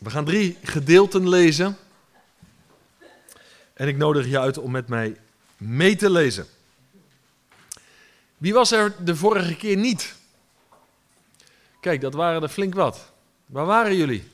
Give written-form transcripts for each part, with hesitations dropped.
We gaan 3 gedeelten lezen. En ik nodig je uit om met mij mee te lezen. Wie was er de vorige keer niet? Kijk, dat waren er flink wat. Waar waren jullie?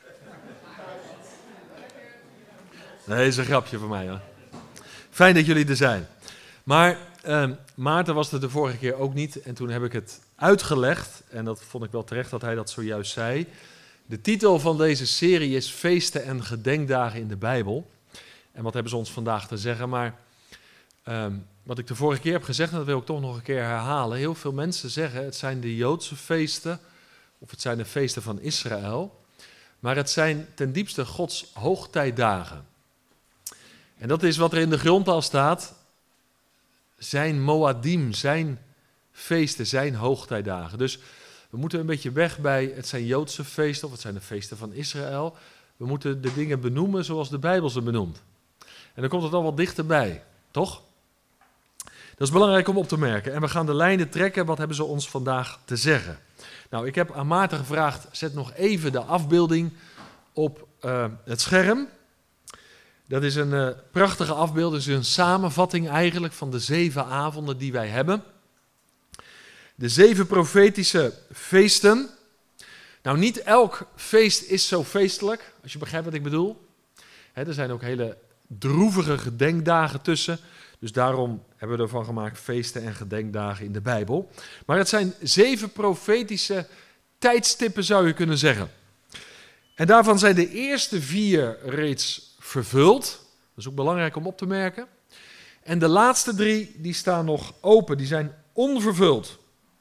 Nee, dat is een grapje van mij, hoor. Fijn dat jullie er zijn. Maar Maarten was er de vorige keer ook niet. En toen heb ik het uitgelegd. En dat vond ik wel terecht dat hij dat zojuist zei. De titel van deze serie is Feesten en Gedenkdagen in de Bijbel. En wat hebben ze ons vandaag te zeggen? Maar wat ik de vorige keer heb gezegd, en dat wil ik toch nog een keer herhalen. Heel veel mensen zeggen het zijn de Joodse feesten. Of het zijn de feesten van Israël. Maar het zijn ten diepste Gods hoogtijdagen. En dat is wat er in de grondtaal staat. Zijn moadim, zijn feesten, zijn hoogtijdagen. Dus we moeten een beetje weg bij het zijn Joodse feesten of het zijn de feesten van Israël. We moeten de dingen benoemen zoals de Bijbel ze benoemt. En dan komt het al wat dichterbij, toch? Dat is belangrijk om op te merken. En we gaan de lijnen trekken. Wat hebben ze ons vandaag te zeggen? Nou, ik heb aan Maarten gevraagd, zet nog even de afbeelding op het scherm. Dat is een prachtige afbeelding, dat is een samenvatting eigenlijk van de 7 avonden die wij hebben. De 7 profetische feesten. Nou, niet elk feest is zo feestelijk, als je begrijpt wat ik bedoel. Er zijn ook hele droevige gedenkdagen tussen. Dus daarom hebben we ervan gemaakt feesten en gedenkdagen in de Bijbel. Maar het zijn 7 profetische tijdstippen, zou je kunnen zeggen. En daarvan zijn de eerste 4 reeds vervuld. Dat is ook belangrijk om op te merken. En de laatste 3, die staan nog open, die zijn onvervuld.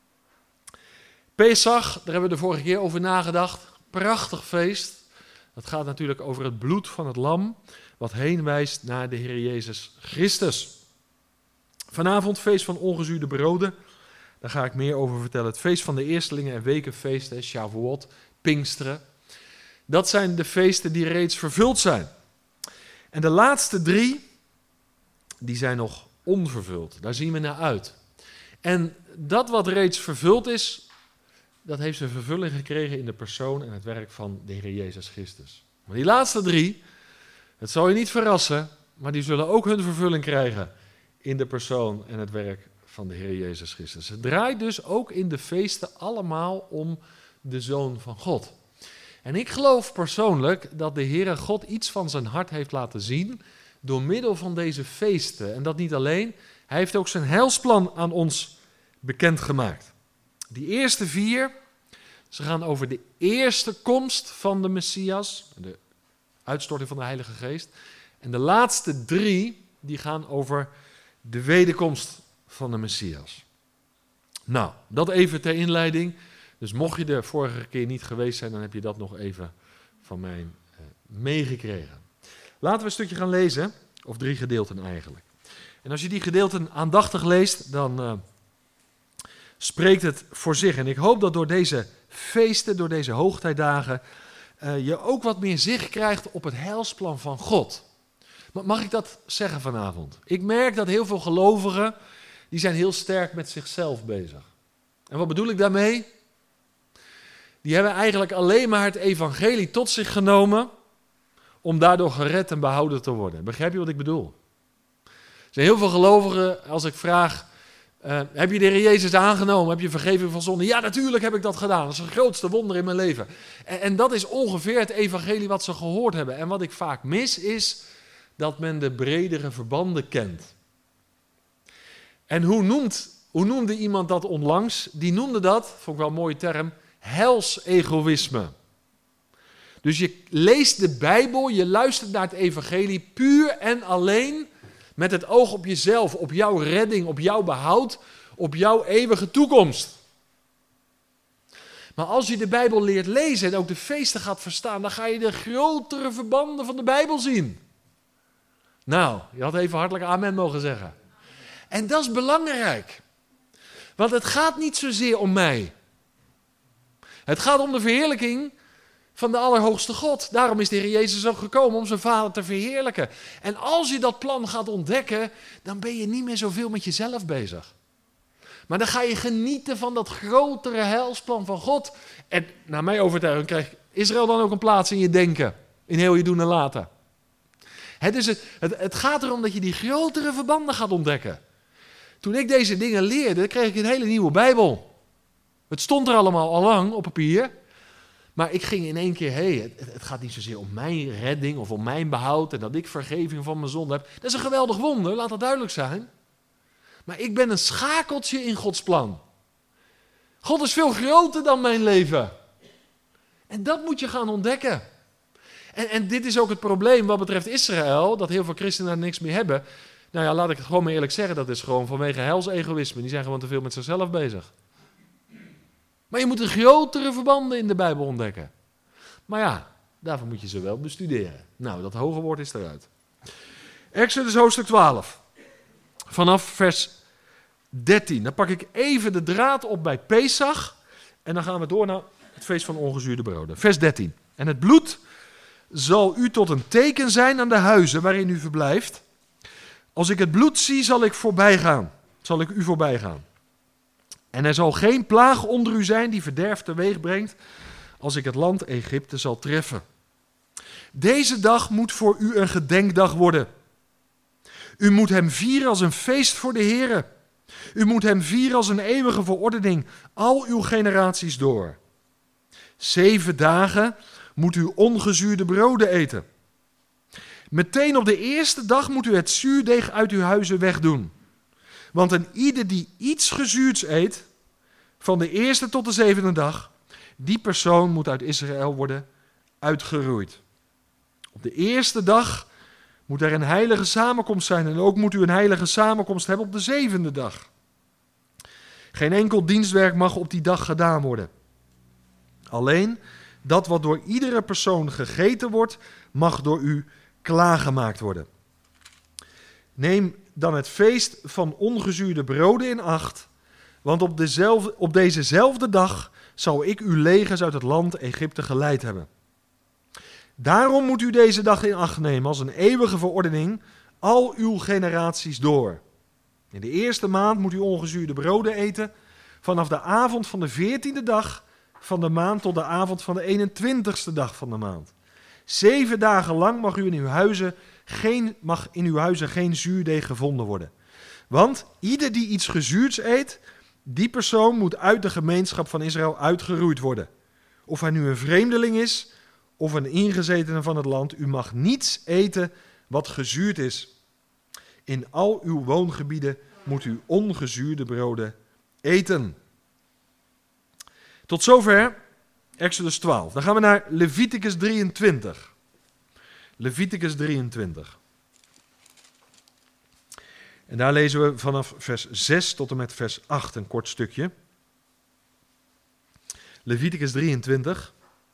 Pesach, daar hebben we de vorige keer over nagedacht. Prachtig feest. Dat gaat natuurlijk over het bloed van het lam, wat heen wijst naar de Heer Jezus Christus. Vanavond feest van ongezuurde broden. Daar ga ik meer over vertellen. Het feest van de eerstelingen en wekenfeesten, Shavuot, Pinksteren. Dat zijn de feesten die reeds vervuld zijn. En de laatste 3, die zijn nog onvervuld. Daar zien we naar uit. En dat wat reeds vervuld is, dat heeft zijn vervulling gekregen in de persoon en het werk van de Heer Jezus Christus. Maar die laatste 3, het zal je niet verrassen, maar die zullen ook hun vervulling krijgen in de persoon en het werk van de Heer Jezus Christus. Het draait dus ook in de feesten allemaal om de Zoon van God. En ik geloof persoonlijk dat de Heere God iets van zijn hart heeft laten zien door middel van deze feesten. En dat niet alleen, hij heeft ook zijn heilsplan aan ons bekendgemaakt. Die eerste 4, ze gaan over de eerste komst van de Messias, de uitstorting van de Heilige Geest. En de laatste 3, die gaan over de wederkomst van de Messias. Nou, dat even ter inleiding. Dus mocht je de vorige keer niet geweest zijn, dan heb je dat nog even van mij meegekregen. Laten we een stukje gaan lezen, of 3 gedeelten eigenlijk. En als je die gedeelten aandachtig leest, dan spreekt het voor zich. En ik hoop dat door deze feesten, door deze hoogtijdagen, je ook wat meer zicht krijgt op het heilsplan van God. Mag ik dat zeggen vanavond? Ik merk dat heel veel gelovigen, die zijn heel sterk met zichzelf bezig. En wat bedoel ik daarmee? Die hebben eigenlijk alleen maar het evangelie tot zich genomen om daardoor gered en behouden te worden. Begrijp je wat ik bedoel? Er zijn heel veel gelovigen, als ik vraag, heb je de Heer Jezus aangenomen? Heb je vergeving van zonde? Ja, natuurlijk heb ik dat gedaan. Dat is het grootste wonder in mijn leven. En dat is ongeveer het evangelie wat ze gehoord hebben. En wat ik vaak mis is dat men de bredere verbanden kent. En hoe noemde iemand dat onlangs? Die noemde dat, vond ik wel een mooie term, helsegoïsme. Dus je leest de Bijbel, je luistert naar het evangelie puur en alleen met het oog op jezelf, op jouw redding, op jouw behoud, op jouw eeuwige toekomst. Maar als je de Bijbel leert lezen en ook de feesten gaat verstaan, dan ga je de grotere verbanden van de Bijbel zien. Nou, je had even hartelijk amen mogen zeggen. En dat is belangrijk. Want het gaat niet zozeer om mij. Het gaat om de verheerlijking van de Allerhoogste God. Daarom is de Heer Jezus ook gekomen om zijn Vader te verheerlijken. En als je dat plan gaat ontdekken, dan ben je niet meer zoveel met jezelf bezig. Maar dan ga je genieten van dat grotere heilsplan van God. En naar mijn overtuiging Israël dan ook een plaats in je denken, in heel je doen en laten? Het gaat erom dat je die grotere verbanden gaat ontdekken. Toen ik deze dingen leerde, kreeg ik een hele nieuwe Bijbel. Het stond er allemaal al lang op papier. Maar ik ging in één keer, het gaat niet zozeer om mijn redding of om mijn behoud en dat ik vergeving van mijn zonde heb. Dat is een geweldig wonder, laat dat duidelijk zijn. Maar ik ben een schakeltje in Gods plan. God is veel groter dan mijn leven. En dat moet je gaan ontdekken. En dit is ook het probleem wat betreft Israël, dat heel veel christenen daar niks mee hebben. Nou ja, laat ik het gewoon maar eerlijk zeggen, dat is gewoon vanwege helsegoïsme. Die zijn gewoon te veel met zichzelf bezig. Maar je moet de grotere verbanden in de Bijbel ontdekken. Maar ja, daarvoor moet je ze wel bestuderen. Nou, dat hoge woord is eruit. Exodus hoofdstuk 12. Vanaf vers 13. Dan pak ik even de draad op bij Pesach. En dan gaan we door naar het feest van ongezuurde broden. Vers 13. En het bloed zal u tot een teken zijn aan de huizen waarin u verblijft. Als ik het bloed zie, zal ik u voorbij gaan. En er zal geen plaag onder u zijn die verderf teweeg brengt, als ik het land Egypte zal treffen. Deze dag moet voor u een gedenkdag worden. U moet hem vieren als een feest voor de Heere. U moet hem vieren als een eeuwige verordening, al uw generaties door. 7 dagen moet u ongezuurde broden eten. Meteen op de eerste dag moet u het zuurdeeg uit uw huizen wegdoen. Want een ieder die iets gezuurds eet, van de eerste tot de 7e dag, die persoon moet uit Israël worden uitgeroeid. Op de eerste dag moet er een heilige samenkomst zijn en ook moet u een heilige samenkomst hebben op de 7e dag. Geen enkel dienstwerk mag op die dag gedaan worden. Alleen dat wat door iedere persoon gegeten wordt, mag door u klaargemaakt worden. Neem dan het feest van ongezuurde broden in acht, want op dezezelfde dag zal ik uw legers uit het land Egypte geleid hebben. Daarom moet u deze dag in acht nemen als een eeuwige verordening, al uw generaties door. In de eerste maand moet u ongezuurde broden eten, vanaf de avond van de 14e dag van de maand tot de avond van de 21ste dag van de maand. 7 dagen lang mag in uw huizen geen zuurdeeg gevonden worden. Want ieder die iets gezuurds eet, die persoon moet uit de gemeenschap van Israël uitgeroeid worden. Of hij nu een vreemdeling is of een ingezetene van het land, u mag niets eten wat gezuurd is. In al uw woongebieden moet u ongezuurde broden eten. Tot zover Exodus 12. Dan gaan we naar Leviticus 23. Leviticus 23. En daar lezen we vanaf vers 6 tot en met vers 8 een kort stukje. Leviticus 23.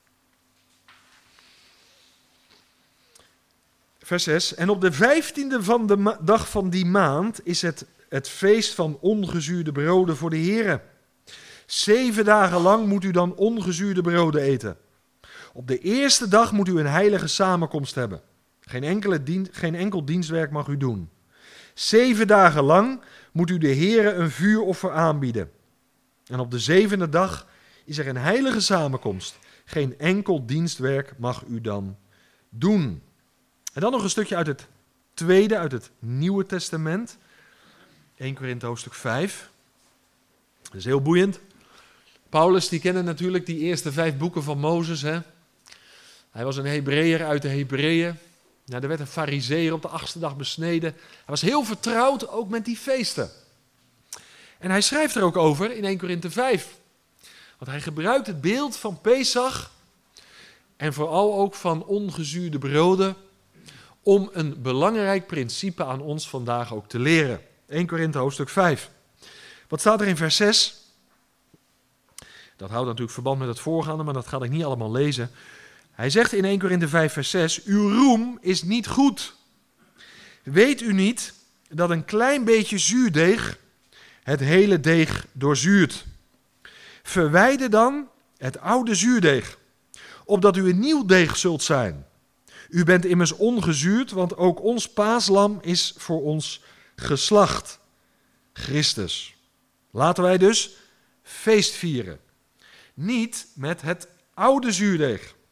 Vers 6. En op de 15e van de dag van die maand is het feest van ongezuurde broden voor de Heere. 7 dagen lang moet u dan ongezuurde broden eten. Op de eerste dag moet u een heilige samenkomst hebben. Geen enkel dienstwerk mag u doen. 7 dagen lang moet u de Heere een vuuroffer aanbieden. En op de 7e dag is er een heilige samenkomst. Geen enkel dienstwerk mag u dan doen. En dan nog een stukje uit het Nieuwe Testament. 1 Korinthe hoofdstuk 5. Dat is heel boeiend. Paulus, die kende natuurlijk die eerste 5 boeken van Mozes. Hè? Hij was een Hebreeër uit de Hebreeën. Nou, er werd een Farizeeër op de 8e dag besneden. Hij was heel vertrouwd ook met die feesten. En hij schrijft er ook over in 1 Korinthe 5. Want hij gebruikt het beeld van Pesach en vooral ook van ongezuurde broden om een belangrijk principe aan ons vandaag ook te leren. 1 Korinthe hoofdstuk 5. Wat staat er in vers 6? Dat houdt natuurlijk verband met het voorgaande, maar dat ga ik niet allemaal lezen. Hij zegt in 1 Korinthe 5 vers 6, uw roem is niet goed. Weet u niet dat een klein beetje zuurdeeg het hele deeg doorzuurt? Verwijder dan het oude zuurdeeg, opdat u een nieuw deeg zult zijn. U bent immers ongezuurd, want ook ons paaslam is voor ons geslacht, Christus. Laten wij dus feest vieren. Niet met het oude zuurdeeg,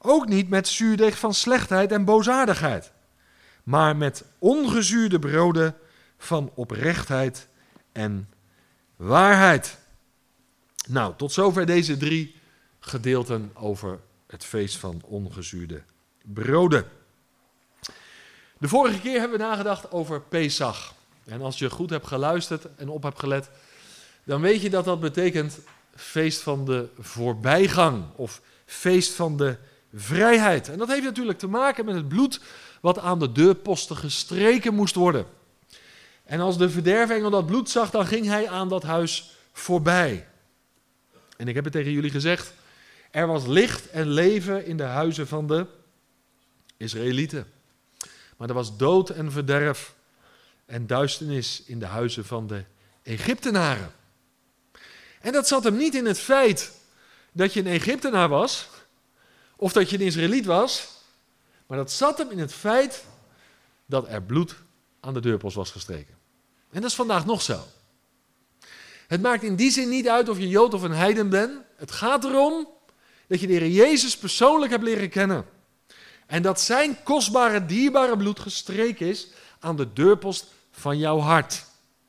Ook niet met zuurdeeg van slechtheid en boosaardigheid, maar met ongezuurde broden van oprechtheid en waarheid. Nou, tot zover deze 3 gedeelten over het feest van ongezuurde broden. De vorige keer hebben we nagedacht over Pesach. En als je goed hebt geluisterd en op hebt gelet, dan weet je dat dat betekent feest van de voorbijgang of feest van de vrijheid. En dat heeft natuurlijk te maken met het bloed wat aan de deurposten gestreken moest worden. En als de verderfengel dat bloed zag, dan ging hij aan dat huis voorbij. En ik heb het tegen jullie gezegd, er was licht en leven in de huizen van de Israëlieten. Maar er was dood en verderf en duisternis in de huizen van de Egyptenaren. En dat zat hem niet in het feit dat je een Egyptenaar was, of dat je een Israëliet was, maar dat zat hem in het feit dat er bloed aan de deurpost was gestreken. En dat is vandaag nog zo. Het maakt in die zin niet uit of je Jood of een heiden bent. Het gaat erom dat je de Heer Jezus persoonlijk hebt leren kennen. En dat zijn kostbare, dierbare bloed gestreken is aan de deurpost van jouw hart.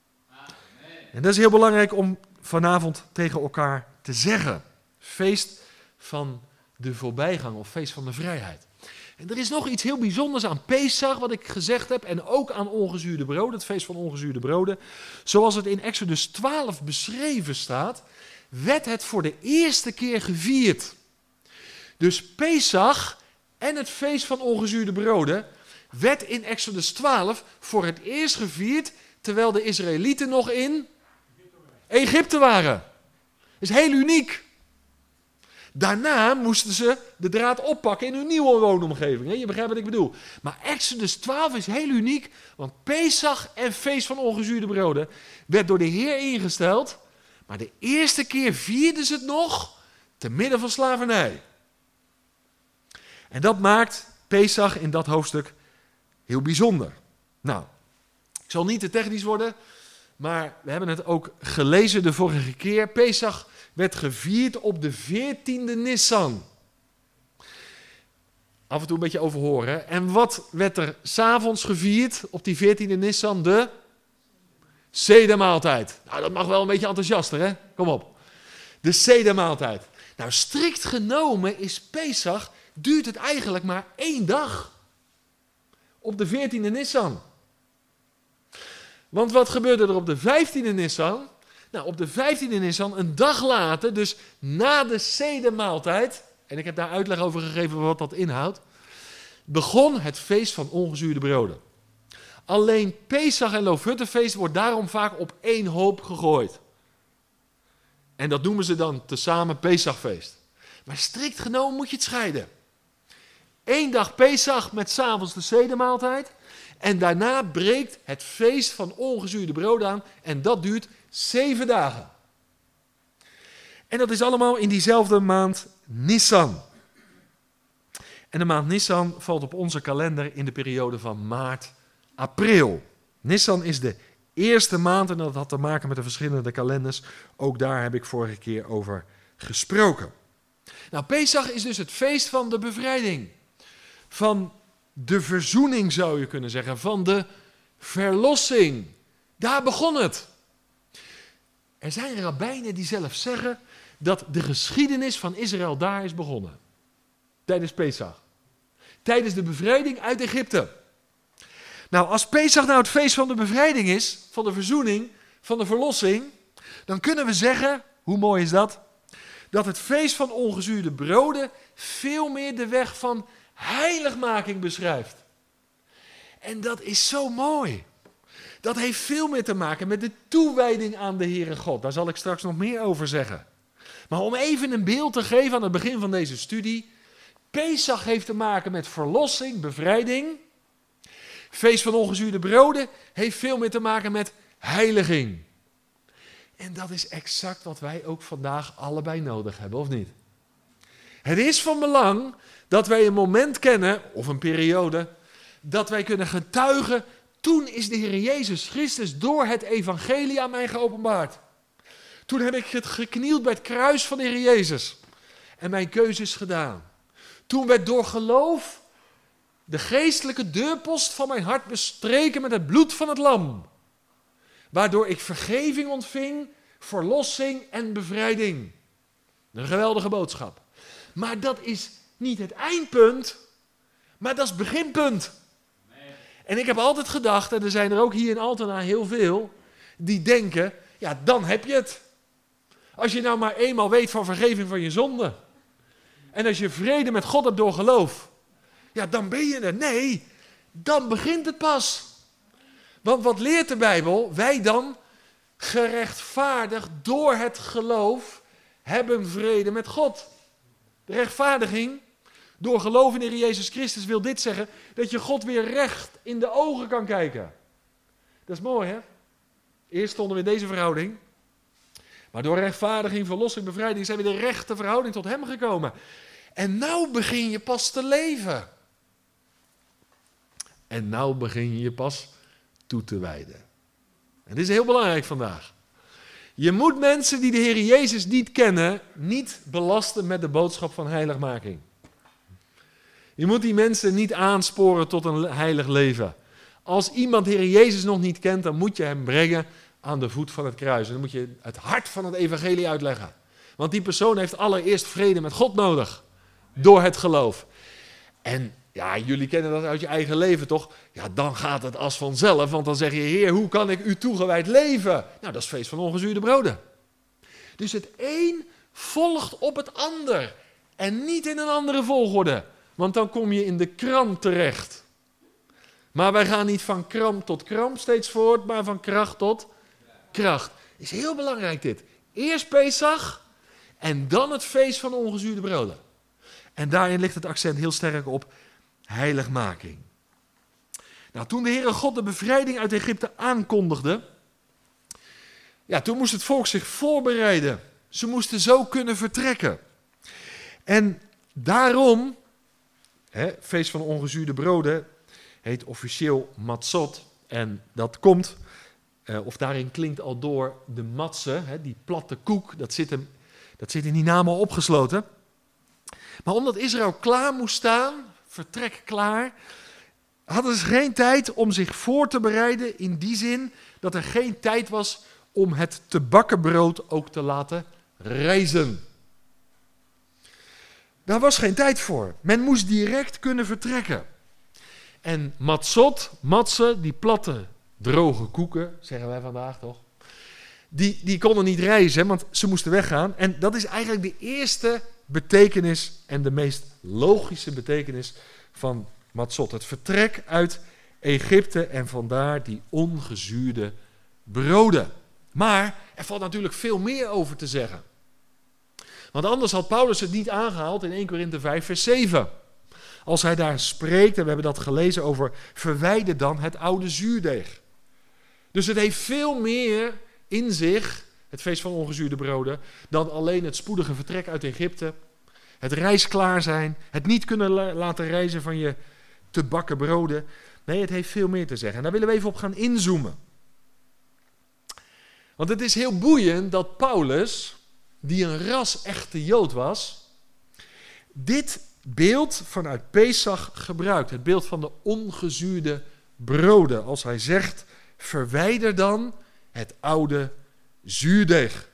En dat is heel belangrijk om vanavond tegen elkaar te zeggen. Feest van de voorbijgang of feest van de vrijheid. En er is nog iets heel bijzonders aan Pesach, wat ik gezegd heb, en ook aan ongezuurde broden, het feest van ongezuurde broden. Zoals het in Exodus 12 beschreven staat, werd het voor de eerste keer gevierd. Dus Pesach en het feest van ongezuurde broden werd in Exodus 12 voor het eerst gevierd, terwijl de Israëlieten nog in Egypte waren. Dat is heel uniek. Daarna moesten ze de draad oppakken in hun nieuwe woonomgeving. Je begrijpt wat ik bedoel. Maar Exodus 12 is heel uniek, want Pesach en feest van ongezuurde broden werd door de Heer ingesteld, maar de eerste keer vierden ze het nog te midden van slavernij. En dat maakt Pesach in dat hoofdstuk heel bijzonder. Nou, ik zal niet te technisch worden, maar we hebben het ook gelezen de vorige keer. Pesach werd gevierd op de 14e Nisan. Af en toe een beetje overhoren. En wat werd er 's avonds gevierd op die 14e Nisan? De Sedermaaltijd. Nou, dat mag wel een beetje enthousiaster, hè? Kom op. De Sedermaaltijd. Nou, strikt genomen is Pesach, duurt het eigenlijk maar 1 dag. Op de 14e Nisan. Want wat gebeurde er op de 15e Nisan? Nou, op de 15e Nisan, een dag later, dus na de Sedermaaltijd, en ik heb daar uitleg over gegeven wat dat inhoudt, begon het feest van ongezuurde broden. Alleen Pesach en Loofhuttenfeest wordt daarom vaak op 1 hoop gegooid. En dat noemen ze dan tezamen Pesachfeest. Maar strikt genomen moet je het scheiden. 1 dag Pesach met 's avonds de Sedermaaltijd. En daarna breekt het feest van ongezuurde broden aan. En dat duurt 7 dagen. En dat is allemaal in diezelfde maand Nisan. En de maand Nisan valt op onze kalender in de periode van maart, april. Nisan is de eerste maand en dat had te maken met de verschillende kalenders. Ook daar heb ik vorige keer over gesproken. Nou, Pesach is dus het feest van de bevrijding. Van de verzoening zou je kunnen zeggen. Van de verlossing. Daar begon het. Er zijn rabbijnen die zelf zeggen dat de geschiedenis van Israël daar is begonnen. Tijdens Pesach. Tijdens de bevrijding uit Egypte. Nou, als Pesach nou het feest van de bevrijding is, van de verzoening, van de verlossing, dan kunnen we zeggen, hoe mooi is dat? Dat het feest van ongezuurde broden veel meer de weg van heiligmaking beschrijft. En dat is zo mooi. Dat heeft veel meer te maken met de toewijding aan de Heere God. Daar zal ik straks nog meer over zeggen. Maar om even een beeld te geven aan het begin van deze studie. Pesach heeft te maken met verlossing, bevrijding. Feest van ongezuurde broden heeft veel meer te maken met heiliging. En dat is exact wat wij ook vandaag allebei nodig hebben, of niet? Het is van belang dat wij een moment kennen, of een periode, dat wij kunnen getuigen, toen is de Heer Jezus Christus door het evangelie aan mij geopenbaard. Toen heb ik het geknield bij het kruis van de Heer Jezus. En mijn keuze is gedaan. Toen werd door geloof de geestelijke deurpost van mijn hart bestreken met het bloed van het lam. Waardoor ik vergeving ontving, verlossing en bevrijding. Een geweldige boodschap. Maar dat is niet het eindpunt, maar dat is het beginpunt. En ik heb altijd gedacht, en er zijn er ook hier in Altena heel veel, die denken, ja, dan heb je het. Als je nou maar eenmaal weet van vergeving van je zonde. En als je vrede met God hebt door geloof. Ja, dan ben je er. Nee, dan begint het pas. Want wat leert de Bijbel? Wij dan, gerechtvaardigd door het geloof, hebben vrede met God. De rechtvaardiging door geloof in de Heer Jezus Christus wil dit zeggen, dat je God weer recht in de ogen kan kijken. Dat is mooi, hè? Eerst stonden we in deze verhouding. Maar door rechtvaardiging, verlossing, bevrijding zijn we in de rechte verhouding tot hem gekomen. En nou begin je pas te leven. En nou begin je je pas toe te wijden. En dit is heel belangrijk vandaag. Je moet mensen die de Heer Jezus niet kennen, niet belasten met de boodschap van heiligmaking. Je moet die mensen niet aansporen tot een heilig leven. Als iemand de Heer Jezus nog niet kent, dan moet je hem brengen aan de voet van het kruis. En dan moet je het hart van het evangelie uitleggen. Want die persoon heeft allereerst vrede met God nodig. Door het geloof. En ja, jullie kennen dat uit je eigen leven toch? Ja, dan gaat het als vanzelf. Want dan zeg je, Heer, hoe kan ik u toegewijd leven? Nou, dat is feest van ongezuurde broden. Dus het een volgt op het ander. En niet in een andere volgorde. Want dan kom je in de kramp terecht. Maar wij gaan niet van kramp tot kramp steeds voort, maar van kracht tot kracht. Is heel belangrijk dit. Eerst Pesach en dan het feest van ongezuurde broden. En daarin ligt het accent heel sterk op heiligmaking. Nou, toen de Heere God de bevrijding uit Egypte aankondigde, ja, toen moest het volk zich voorbereiden. Ze moesten zo kunnen vertrekken. En daarom, feest van ongezuurde broden, heet officieel Matzot. En dat komt, of daarin klinkt al door de matse, die platte koek, dat zit in die naam al opgesloten. Maar omdat Israël klaar moest staan, vertrek klaar, hadden ze geen tijd om zich voor te bereiden in die zin dat er geen tijd was om het te bakken brood ook te laten rijzen. Daar was geen tijd voor. Men moest direct kunnen vertrekken. En matzot, matse, die platte, droge koeken, zeggen wij vandaag toch, die konden niet reizen, want ze moesten weggaan. En dat is eigenlijk de eerste betekenis en de meest logische betekenis van matzot. Het vertrek uit Egypte en vandaar die ongezuurde broden. Maar er valt natuurlijk veel meer over te zeggen. Want anders had Paulus het niet aangehaald in 1 Korinthe 5 vers 7. Als hij daar spreekt, en we hebben dat gelezen over, verwijder dan het oude zuurdeeg. Dus het heeft veel meer in zich, het feest van ongezuurde broden, dan alleen het spoedige vertrek uit Egypte, het reisklaar zijn, het niet kunnen laten reizen van je te bakken broden. Nee, het heeft veel meer te zeggen. En daar willen we even op gaan inzoomen. Want het is heel boeiend dat Paulus, die een ras-echte Jood was, dit beeld vanuit Pesach gebruikt. Het beeld van de ongezuurde broden. Als hij zegt, verwijder dan het oude zuurdeeg.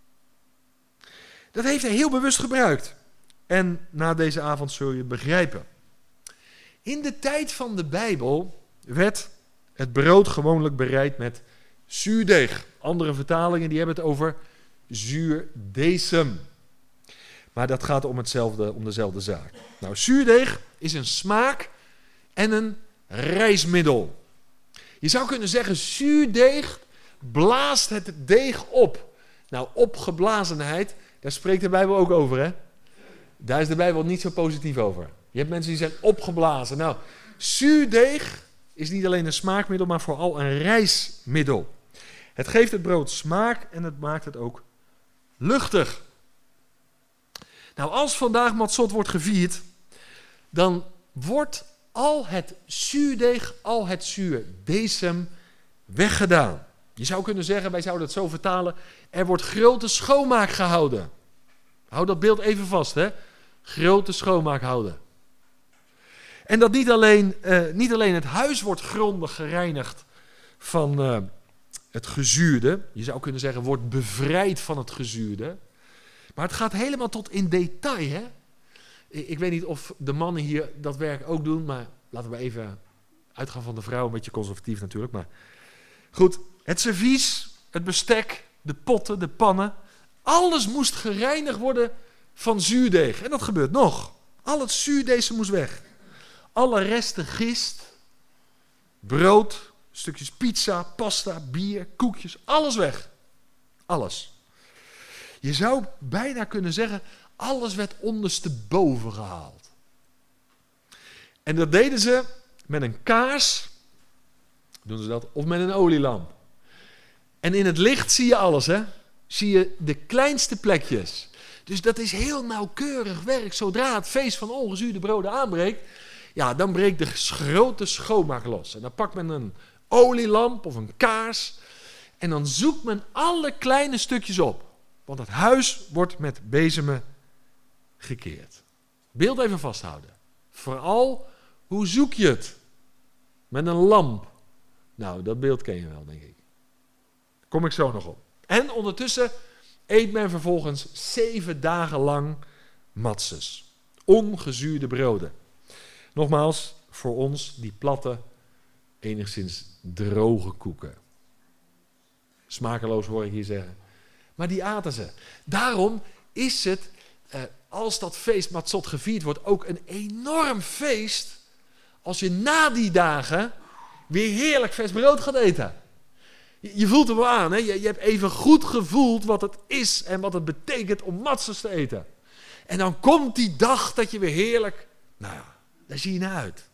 Dat heeft hij heel bewust gebruikt. En na deze avond zul je begrijpen. In de tijd van de Bijbel werd het brood gewoonlijk bereid met zuurdeeg. Andere vertalingen die hebben het over zuurdesem. Maar dat gaat om dezelfde zaak. Nou, zuurdeeg is een smaak en een rijstmiddel. Je zou kunnen zeggen, zuurdeeg blaast het deeg op. Nou, opgeblazenheid, daar spreekt de Bijbel ook over, hè? Daar is de Bijbel niet zo positief over. Je hebt mensen die zijn opgeblazen. Nou, zuurdeeg is niet alleen een smaakmiddel, maar vooral een rijstmiddel. Het geeft het brood smaak en het maakt het ook luchtig. Nou, als vandaag matzot wordt gevierd, dan wordt al het zuurdeeg, al het zuurdesem weggedaan. Je zou kunnen zeggen, wij zouden het zo vertalen, er wordt grote schoonmaak gehouden. Hou dat beeld even vast, hè. grote schoonmaak houden. En dat niet alleen het huis wordt grondig gereinigd van het gezuurde. Je zou kunnen zeggen, wordt bevrijd van het gezuurde. Maar het gaat helemaal tot in detail. Hè? Ik weet niet of de mannen hier dat werk ook doen, maar laten we even uitgaan van de vrouw. Een beetje conservatief natuurlijk. Maar goed, het servies, het bestek, de potten, de pannen. Alles moest gereinigd worden van zuurdeeg. En dat gebeurt nog. Al het zuurdeeg moest weg. Alle resten gist, brood, stukjes pizza, pasta, bier, koekjes, alles weg. Alles. Je zou bijna kunnen zeggen, alles werd ondersteboven gehaald. En dat deden ze met een kaars, doen ze dat, of met een olielamp. En in het licht zie je alles, hè? Zie je de kleinste plekjes. Dus dat is heel nauwkeurig werk. Zodra het feest van ongezuurde broden aanbreekt, ja, dan breekt de grote schoonmaak los. En dan pakt men een olielamp of een kaars en dan zoekt men alle kleine stukjes op. Want het huis wordt met bezemen gekeerd. Beeld even vasthouden. Vooral, hoe zoek je het? Met een lamp. Nou, dat beeld ken je wel, denk ik. Kom ik zo nog op. En ondertussen eet men vervolgens 7 dagen lang matzes. Ongezuurde broden. Nogmaals, voor ons die platte, enigszins droge koeken. Smakeloos hoor ik hier zeggen. Maar die aten ze. Daarom is het, als dat feest Matzot gevierd wordt, ook een enorm feest als je na die dagen weer heerlijk vers brood gaat eten. Je voelt er wel aan, hè? Je hebt even goed gevoeld wat het is en wat het betekent om matzes te eten. En dan komt die dag dat je weer heerlijk, nou ja, daar zie je naar uit.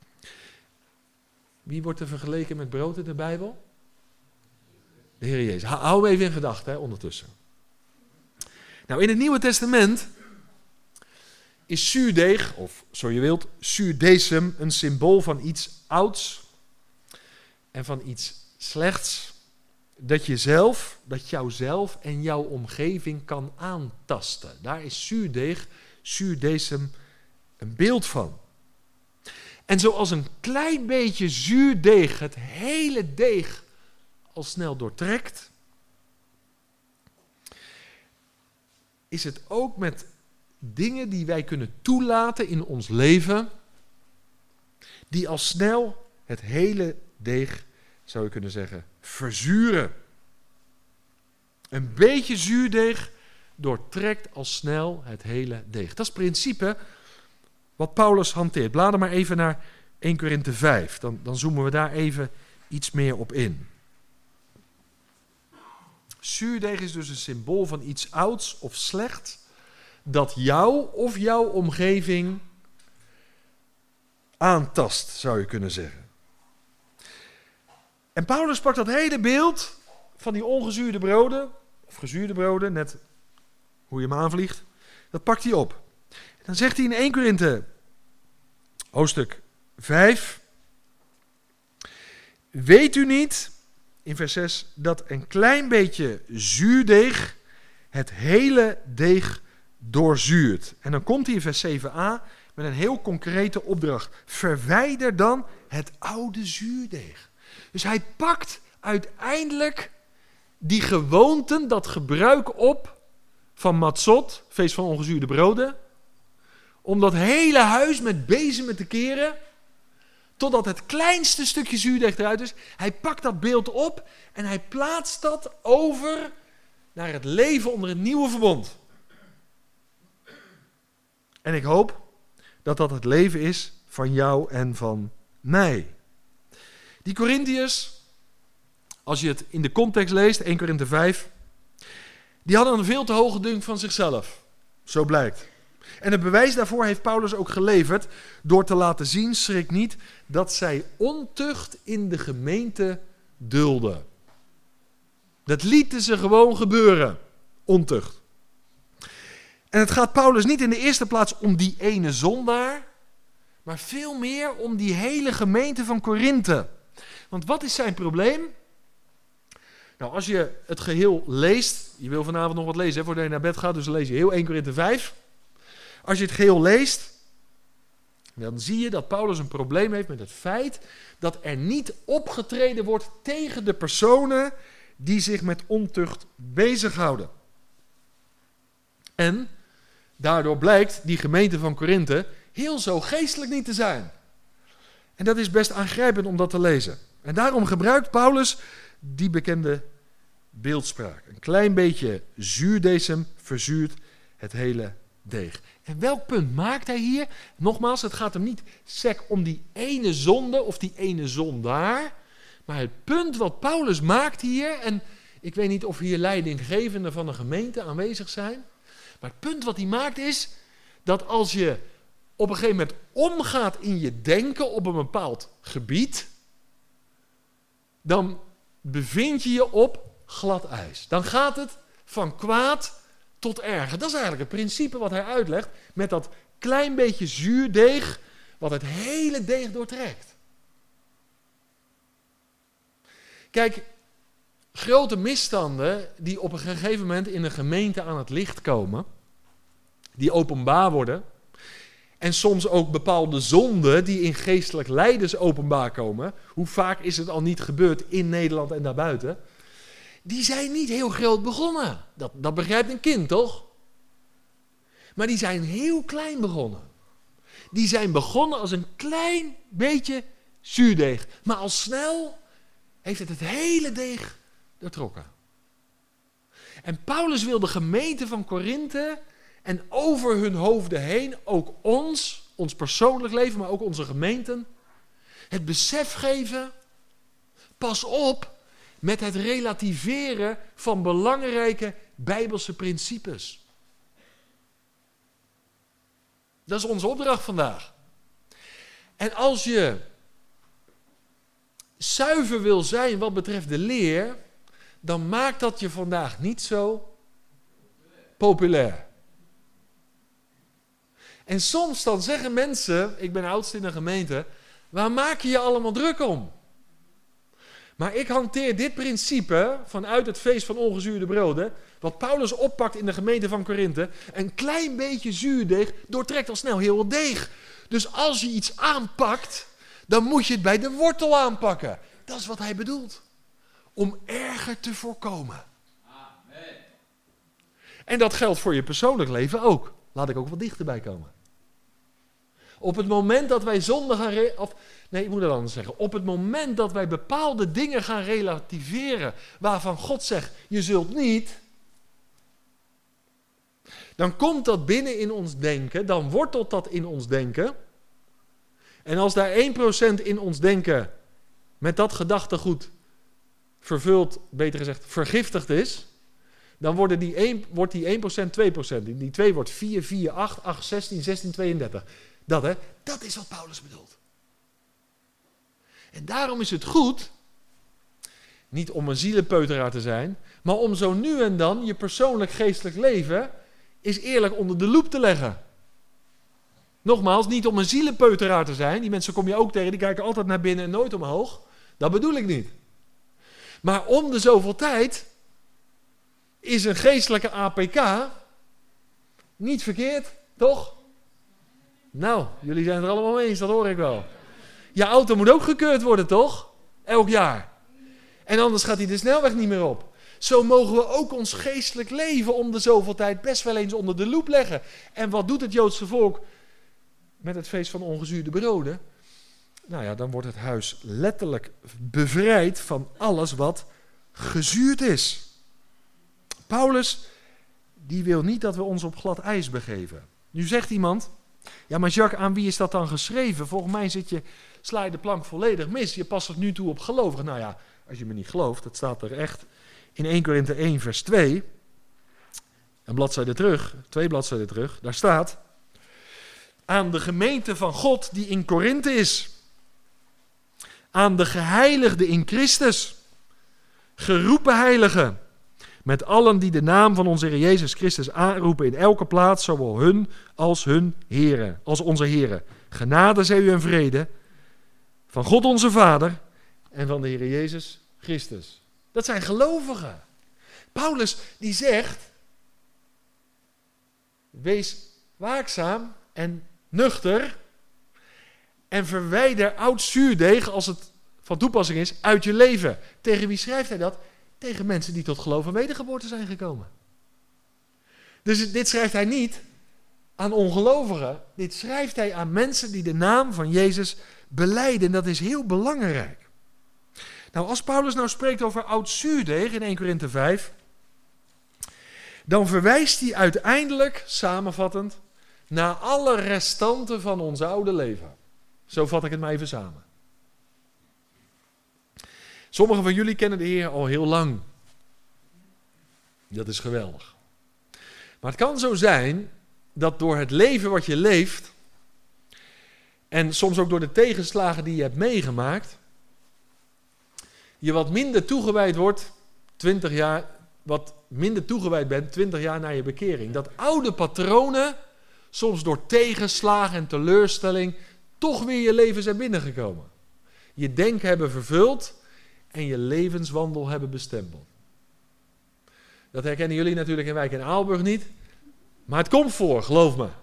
Wie wordt er vergeleken met brood in de Bijbel? De Heer Jezus. Hou hem even in gedachten, hè, ondertussen. Nou, in het Nieuwe Testament is zuurdeeg, of zo je wilt, zuurdesem, een symbool van iets ouds en van iets slechts, dat jouzelf en jouw omgeving kan aantasten. Daar is zuurdeeg, zuurdesem, een beeld van. En zoals een klein beetje zuurdeeg het hele deeg al snel doortrekt, is het ook met dingen die wij kunnen toelaten in ons leven, die al snel het hele deeg, zou je kunnen zeggen, verzuren. Een beetje zuurdeeg doortrekt al snel het hele deeg. Dat is het principe wat Paulus hanteert. Blader maar even naar 1 Korinthe 5. Dan zoomen we daar even iets meer op in. Zuurdeeg is dus een symbool van iets ouds of slecht dat jou of jouw omgeving aantast, zou je kunnen zeggen. En Paulus pakt dat hele beeld van die ongezuurde broden, of gezuurde broden, net hoe je hem aanvliegt, dat pakt hij op. En dan zegt hij in 1 Korinthe, hoofdstuk 5, weet u niet, in vers 6, dat een klein beetje zuurdeeg het hele deeg doorzuurt. En dan komt hij in vers 7a met een heel concrete opdracht. Verwijder dan het oude zuurdeeg. Dus hij pakt uiteindelijk die gewoonten, dat gebruik op van Matzot, feest van ongezuurde broden, om dat hele huis met bezemen te keren, totdat het kleinste stukje zuurdeeg eruit is. Hij pakt dat beeld op en hij plaatst dat over naar het leven onder het nieuwe verbond. En ik hoop dat dat het leven is van jou en van mij. Die Korintiërs, als je het in de context leest, 1 Korinthe 5, die hadden een veel te hoge dunk van zichzelf. Zo blijkt. En het bewijs daarvoor heeft Paulus ook geleverd door te laten zien, schrik niet, dat zij ontucht in de gemeente dulden. Dat lieten ze gewoon gebeuren. Ontucht. En het gaat Paulus niet in de eerste plaats om die ene zondaar, maar veel meer om die hele gemeente van Korinthe. Want wat is zijn probleem? Nou, als je het geheel leest, je wil vanavond nog wat lezen hè, voordat je naar bed gaat, dus dan lees je heel 1 Korinthe 5. Als je het geheel leest, dan zie je dat Paulus een probleem heeft met het feit dat er niet opgetreden wordt tegen de personen die zich met ontucht bezighouden. En daardoor blijkt die gemeente van Korinthe heel zo geestelijk niet te zijn. En dat is best aangrijpend om dat te lezen. En daarom gebruikt Paulus die bekende beeldspraak. Een klein beetje zuurdesem verzuurt het hele deeg. En welk punt maakt hij hier? Nogmaals, het gaat hem niet sec om die ene zonde of die ene zondaar. Maar het punt wat Paulus maakt hier, en ik weet niet of hier leidinggevenden van een gemeente aanwezig zijn. Maar het punt wat hij maakt is dat als je op een gegeven moment omgaat in je denken op een bepaald gebied, dan bevind je je op glad ijs. Dan gaat het van kwaad tot erger. Dat is eigenlijk het principe wat hij uitlegt met dat klein beetje zuurdeeg wat het hele deeg doortrekt. Kijk, grote misstanden die op een gegeven moment in een gemeente aan het licht komen, die openbaar worden, en soms ook bepaalde zonden die in geestelijk leiders openbaar komen, hoe vaak is het al niet gebeurd in Nederland en daarbuiten, die zijn niet heel groot begonnen. Dat begrijpt een kind, toch? Maar die zijn heel klein begonnen. Die zijn begonnen als een klein beetje zuurdeeg. Maar al snel heeft het hele deeg doortrokken. En Paulus wil de gemeente van Korinthe en over hun hoofden heen, ook ons persoonlijk leven, maar ook onze gemeenten, het besef geven, pas op met het relativeren van belangrijke Bijbelse principes. Dat is onze opdracht vandaag. En als je zuiver wil zijn wat betreft de leer, dan maakt dat je vandaag niet zo populair. En soms dan zeggen mensen, ik ben oudst in een gemeente, waar maak je je allemaal druk om? Maar ik hanteer dit principe vanuit het feest van ongezuurde broden, wat Paulus oppakt in de gemeente van Korinthe, een klein beetje zuurdeeg doortrekt al snel heel wat deeg. Dus als je iets aanpakt, dan moet je het bij de wortel aanpakken. Dat is wat hij bedoelt. Om erger te voorkomen. Amen. En dat geldt voor je persoonlijk leven ook. Laat ik ook wat dichterbij komen. Op het moment dat wij zonde gaan... ik moet het anders zeggen. Op het moment dat wij bepaalde dingen gaan relativeren, waarvan God zegt, je zult niet, dan komt dat binnen in ons denken, dan wortelt dat in ons denken. En als daar 1% in ons denken met dat gedachtegoed vervuld, beter gezegd, vergiftigd is, dan wordt die 1% 2%. Die 2 wordt 4, 4, 8, 8, 16, 16, 32. Dat is wat Paulus bedoelt. En daarom is het goed, niet om een zielenpeuteraar te zijn, maar om zo nu en dan je persoonlijk geestelijk leven eens eerlijk onder de loep te leggen. Nogmaals, niet om een zielenpeuteraar te zijn, die mensen kom je ook tegen, die kijken altijd naar binnen en nooit omhoog. Dat bedoel ik niet. Maar om de zoveel tijd is een geestelijke APK niet verkeerd, toch? Nou, jullie zijn het er allemaal mee eens, dat hoor ik wel. Je auto moet ook gekeurd worden, toch? Elk jaar. En anders gaat hij de snelweg niet meer op. Zo mogen we ook ons geestelijk leven om de zoveel tijd best wel eens onder de loep leggen. En wat doet het Joodse volk met het feest van ongezuurde broden? Nou ja, dan wordt het huis letterlijk bevrijd van alles wat gezuurd is. Paulus, die wil niet dat we ons op glad ijs begeven. Nu zegt iemand, ja maar Jacques, aan wie is dat dan geschreven? Volgens mij sla je de plank volledig mis. Je past het nu toe op gelovigen. Nou ja, als je me niet gelooft, dat staat er echt in 1 Korinthe 1 vers 2. Een bladzijde terug, 2 bladzijden terug. Daar staat, aan de gemeente van God die in Korinthe is. Aan de geheiligden in Christus. Geroepen heiligen. Met allen die de naam van onze Heer Jezus Christus aanroepen in elke plaats, zowel hun als hun heren, als onze heren. Genade zij u en vrede van God onze Vader en van de Heer Jezus Christus. Dat zijn gelovigen. Paulus die zegt, wees waakzaam en nuchter. En verwijder oud zuurdeeg, als het van toepassing is, uit je leven. Tegen wie schrijft hij dat? Tegen mensen die tot geloof en wedergeboorte zijn gekomen. Dus dit schrijft hij niet aan ongelovigen. Dit schrijft hij aan mensen die de naam van Jezus belijden. Dat is heel belangrijk. Nou, als Paulus nou spreekt over oud zuurdeeg in 1 Korinthe 5... dan verwijst hij uiteindelijk, samenvattend, naar alle restanten van ons oude leven. Zo vat ik het maar even samen. Sommigen van jullie kennen de Heer al heel lang. Dat is geweldig. Maar het kan zo zijn dat door het leven wat je leeft, en soms ook door de tegenslagen die je hebt meegemaakt, je wat minder toegewijd wordt, 20 jaar, wat minder toegewijd bent, 20 jaar na je bekering. Dat oude patronen, soms door tegenslagen en teleurstelling, toch weer je leven zijn binnengekomen. Je denken hebben vervuld en je levenswandel hebben bestempeld. Dat herkennen jullie natuurlijk in Wijk en Aalburg niet, maar het komt voor, geloof me.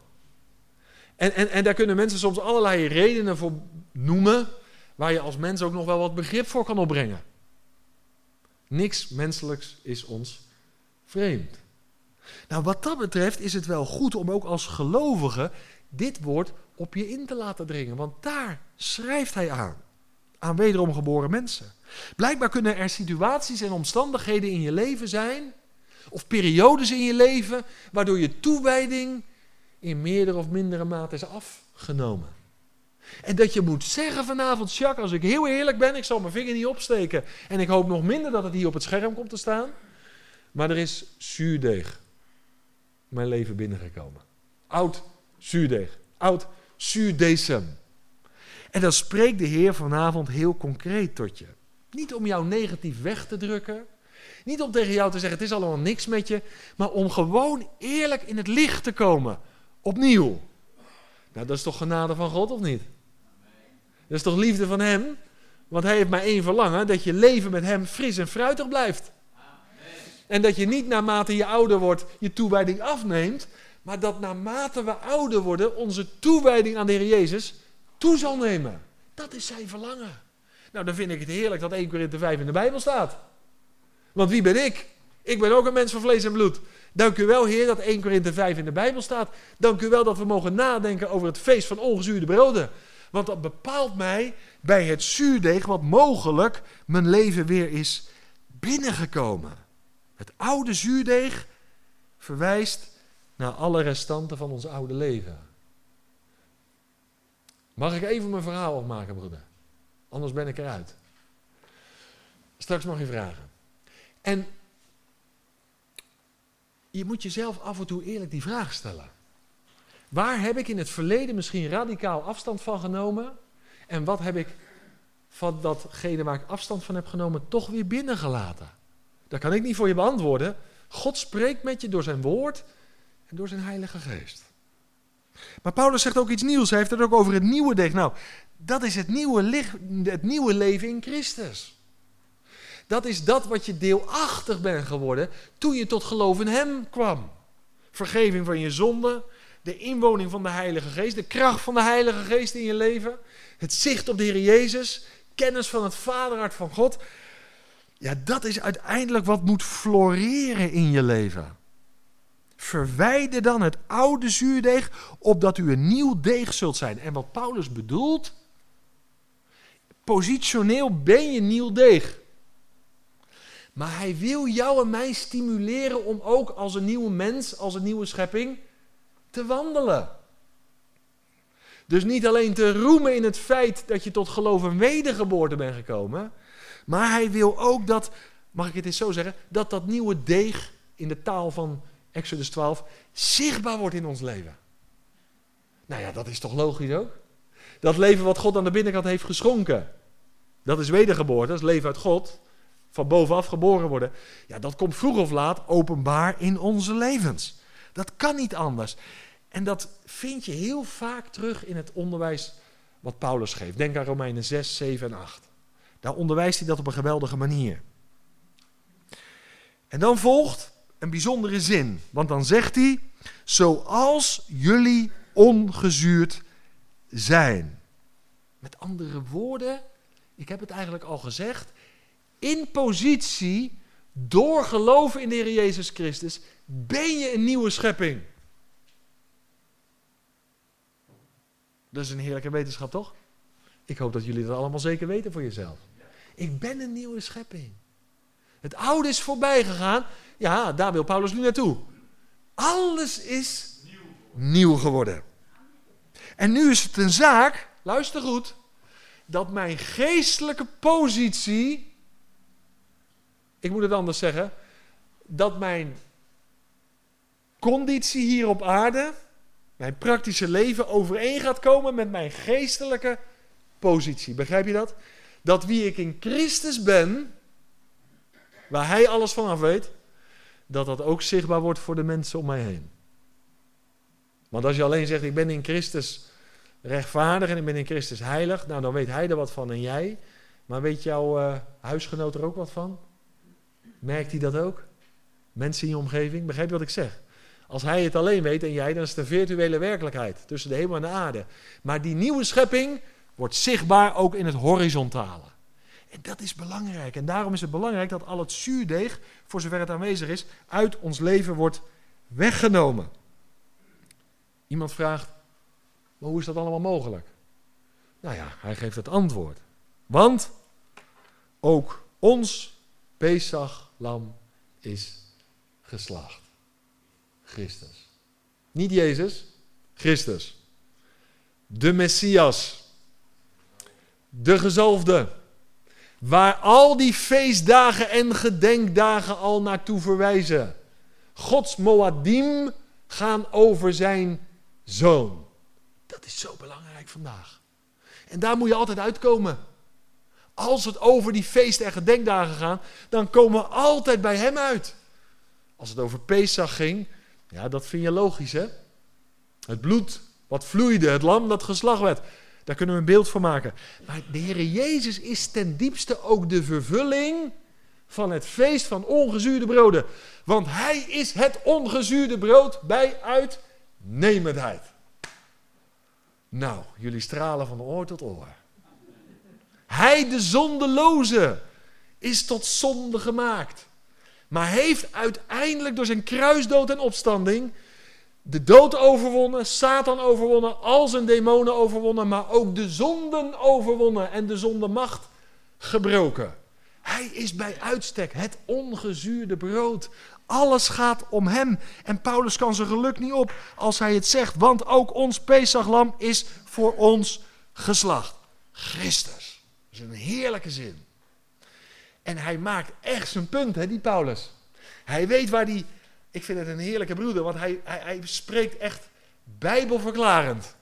En daar kunnen mensen soms allerlei redenen voor noemen, waar je als mens ook nog wel wat begrip voor kan opbrengen. Niks menselijks is ons vreemd. Nou, wat dat betreft is het wel goed om ook als gelovige dit woord op je in te laten dringen. Want daar schrijft hij aan wederom geboren mensen. Blijkbaar kunnen er situaties en omstandigheden in je leven zijn, of periodes in je leven, waardoor je toewijding in meerdere of mindere mate is afgenomen. En dat je moet zeggen vanavond, Jacques, als ik heel eerlijk ben, ik zal mijn vinger niet opsteken. En ik hoop nog minder dat het hier op het scherm komt te staan. Maar er is zuurdeeg mijn leven binnengekomen. Oud zuurdeeg. Oud zuurdesem. En dan spreekt de Heer vanavond heel concreet tot je. Niet om jou negatief weg te drukken. Niet om tegen jou te zeggen, het is allemaal niks met je. Maar om gewoon eerlijk in het licht te komen. Opnieuw. Nou, dat is toch genade van God, of niet? Dat is toch liefde van Hem? Want Hij heeft maar één verlangen, dat je leven met Hem fris en fruitig blijft. En dat je niet naarmate je ouder wordt, je toewijding afneemt, maar dat naarmate we ouder worden, onze toewijding aan de Heer Jezus toe zal nemen. Dat is zijn verlangen. Nou, dan vind ik het heerlijk dat 1 Korinthe 5 in de Bijbel staat. Want wie ben ik? Ik ben ook een mens van vlees en bloed. Dank u wel, Heer, dat 1 Korinthe 5 in de Bijbel staat. Dank u wel dat we mogen nadenken over het feest van ongezuurde broden. Want dat bepaalt mij bij het zuurdeeg wat mogelijk mijn leven weer is binnengekomen. Het oude zuurdeeg verwijst naar alle restanten van ons oude leven. Mag ik even mijn verhaal afmaken, broeder? Anders ben ik eruit. Straks mag je vragen. En je moet jezelf af en toe eerlijk die vraag stellen. Waar heb ik in het verleden misschien radicaal afstand van genomen? En wat heb ik van datgene waar ik afstand van heb genomen toch weer binnengelaten? Dat kan ik niet voor je beantwoorden. God spreekt met je door zijn woord en door zijn Heilige Geest. Maar Paulus zegt ook iets nieuws. Hij heeft het ook over het nieuwe deeg. Nou, dat is het nieuwe leven in Christus. Dat is dat wat je deelachtig bent geworden toen je tot geloof in Hem kwam. Vergeving van je zonden, de inwoning van de Heilige Geest, de kracht van de Heilige Geest in je leven, het zicht op de Heer Jezus, kennis van het Vaderhart van God. Ja, dat is uiteindelijk wat moet floreren in je leven. Verwijder dan het oude zuurdeeg, opdat u een nieuw deeg zult zijn. En wat Paulus bedoelt, positioneel ben je nieuw deeg. Maar hij wil jou en mij stimuleren om ook als een nieuwe mens, als een nieuwe schepping, te wandelen. Dus niet alleen te roemen in het feit dat je tot geloof en wedergeboorte bent gekomen, maar hij wil ook dat, mag ik het eens zo zeggen, dat nieuwe deeg in de taal van Exodus 12 zichtbaar wordt in ons leven. Nou ja, dat is toch logisch ook? Dat leven wat God aan de binnenkant heeft geschonken, dat is wedergeboorte, dat is leven uit God, van bovenaf geboren worden. Ja, dat komt vroeg of laat openbaar in onze levens. Dat kan niet anders. En dat vind je heel vaak terug in het onderwijs wat Paulus geeft. Denk aan Romeinen 6, 7 en 8. Daar onderwijst hij dat op een geweldige manier. En dan volgt een bijzondere zin. Want dan zegt hij, zoals jullie ongezuurd zijn. Met andere woorden, ik heb het eigenlijk al gezegd, in positie, door geloven in de Heer Jezus Christus, ben je een nieuwe schepping. Dat is een heerlijke wetenschap, toch? Ik hoop dat jullie dat allemaal zeker weten voor jezelf. Ik ben een nieuwe schepping. Het oude is voorbij gegaan. Ja, daar wil Paulus nu naartoe. Alles is nieuw geworden. En nu is het een zaak, luister goed, dat mijn geestelijke positie, ik moet het anders zeggen, dat mijn conditie hier op aarde, mijn praktische leven overeen gaat komen met mijn geestelijke positie. Begrijp je dat? Dat wie ik in Christus ben, waar Hij alles van af weet, dat dat ook zichtbaar wordt voor de mensen om mij heen. Want als je alleen zegt, ik ben in Christus rechtvaardig en ik ben in Christus heilig, nou dan weet Hij er wat van en jij. Maar weet jouw huisgenoot er ook wat van? Merkt hij dat ook? Mensen in je omgeving? Begrijp je wat ik zeg? Als hij het alleen weet en jij, dan is het een virtuele werkelijkheid tussen de hemel en de aarde. Maar die nieuwe schepping wordt zichtbaar ook in het horizontale. En dat is belangrijk. En daarom is het belangrijk dat al het zuurdeeg, voor zover het aanwezig is, uit ons leven wordt weggenomen. Iemand vraagt, maar hoe is dat allemaal mogelijk? Nou ja, hij geeft het antwoord. Want ook ons Pesach-lam is geslacht. Christus. Niet Jezus, Christus. De Messias. De gezalfde. Waar al die feestdagen en gedenkdagen al naartoe verwijzen. Gods Moadim gaan over zijn Zoon. Dat is zo belangrijk vandaag. En daar moet je altijd uitkomen. Als het over die feesten en gedenkdagen gaat, dan komen we altijd bij hem uit. Als het over Pesach ging, ja, dat vind je logisch, hè? Het bloed wat vloeide, het lam dat geslacht werd. Daar kunnen we een beeld van maken. Maar de Heer Jezus is ten diepste ook de vervulling van het feest van ongezuurde broden. Want Hij is het ongezuurde brood bij uitnemendheid. Nou, jullie stralen van oor tot oor. Hij, de zondeloze, is tot zonde gemaakt. Maar heeft uiteindelijk door zijn kruisdood en opstanding de dood overwonnen, Satan overwonnen, al zijn demonen overwonnen, maar ook de zonden overwonnen en de zondemacht gebroken. Hij is bij uitstek het ongezuurde brood. Alles gaat om hem. En Paulus kan zijn geluk niet op als hij het zegt, want ook ons Pesachlam is voor ons geslacht. Christus. Dat is een heerlijke zin. En hij maakt echt zijn punt, hè, die Paulus. Hij weet waar die... Ik vind het een heerlijke broeder, want hij spreekt echt bijbelverklarend.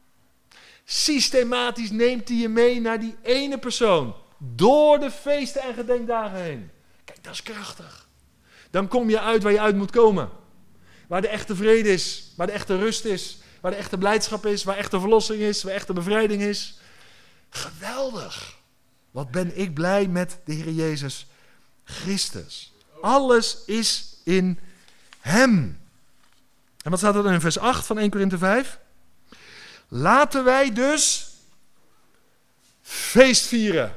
Systematisch neemt hij je mee naar die ene persoon. Door de feesten en gedenkdagen heen. Kijk, dat is krachtig. Dan kom je uit waar je uit moet komen. Waar de echte vrede is, waar de echte rust is, waar de echte blijdschap is, waar echte verlossing is, waar echte bevrijding is. Geweldig. Wat ben ik blij met de Heer Jezus Christus. Alles is in hem. En wat staat er dan in vers 8 van 1 Korinthe 5? Laten wij dus feest vieren.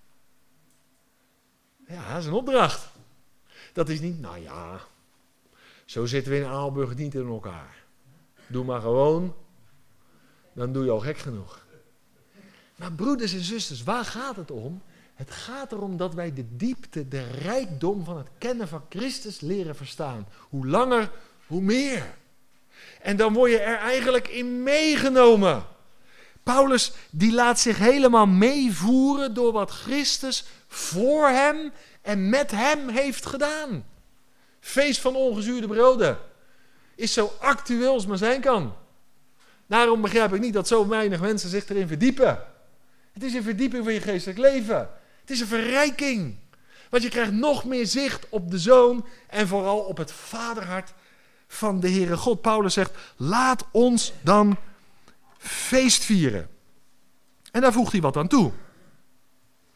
Ja, dat is een opdracht. Dat is niet, nou ja, zo zitten we in Aalburg niet in elkaar. Doe maar gewoon, dan doe je al gek genoeg. Maar broeders en zusters, waar gaat het om? Het gaat erom dat wij de diepte, de rijkdom van het kennen van Christus leren verstaan. Hoe langer, hoe meer. En dan word je er eigenlijk in meegenomen. Paulus die laat zich helemaal meevoeren door wat Christus voor hem en met hem heeft gedaan. Feest van ongezuurde broden is zo actueel als maar zijn kan. Daarom begrijp ik niet dat zo weinig mensen zich erin verdiepen. Het is een verdieping van je geestelijk leven. Het is een verrijking. Want je krijgt nog meer zicht op de Zoon en vooral op het vaderhart van de Heere God. Paulus zegt, laat ons dan feest vieren. En daar voegt hij wat aan toe.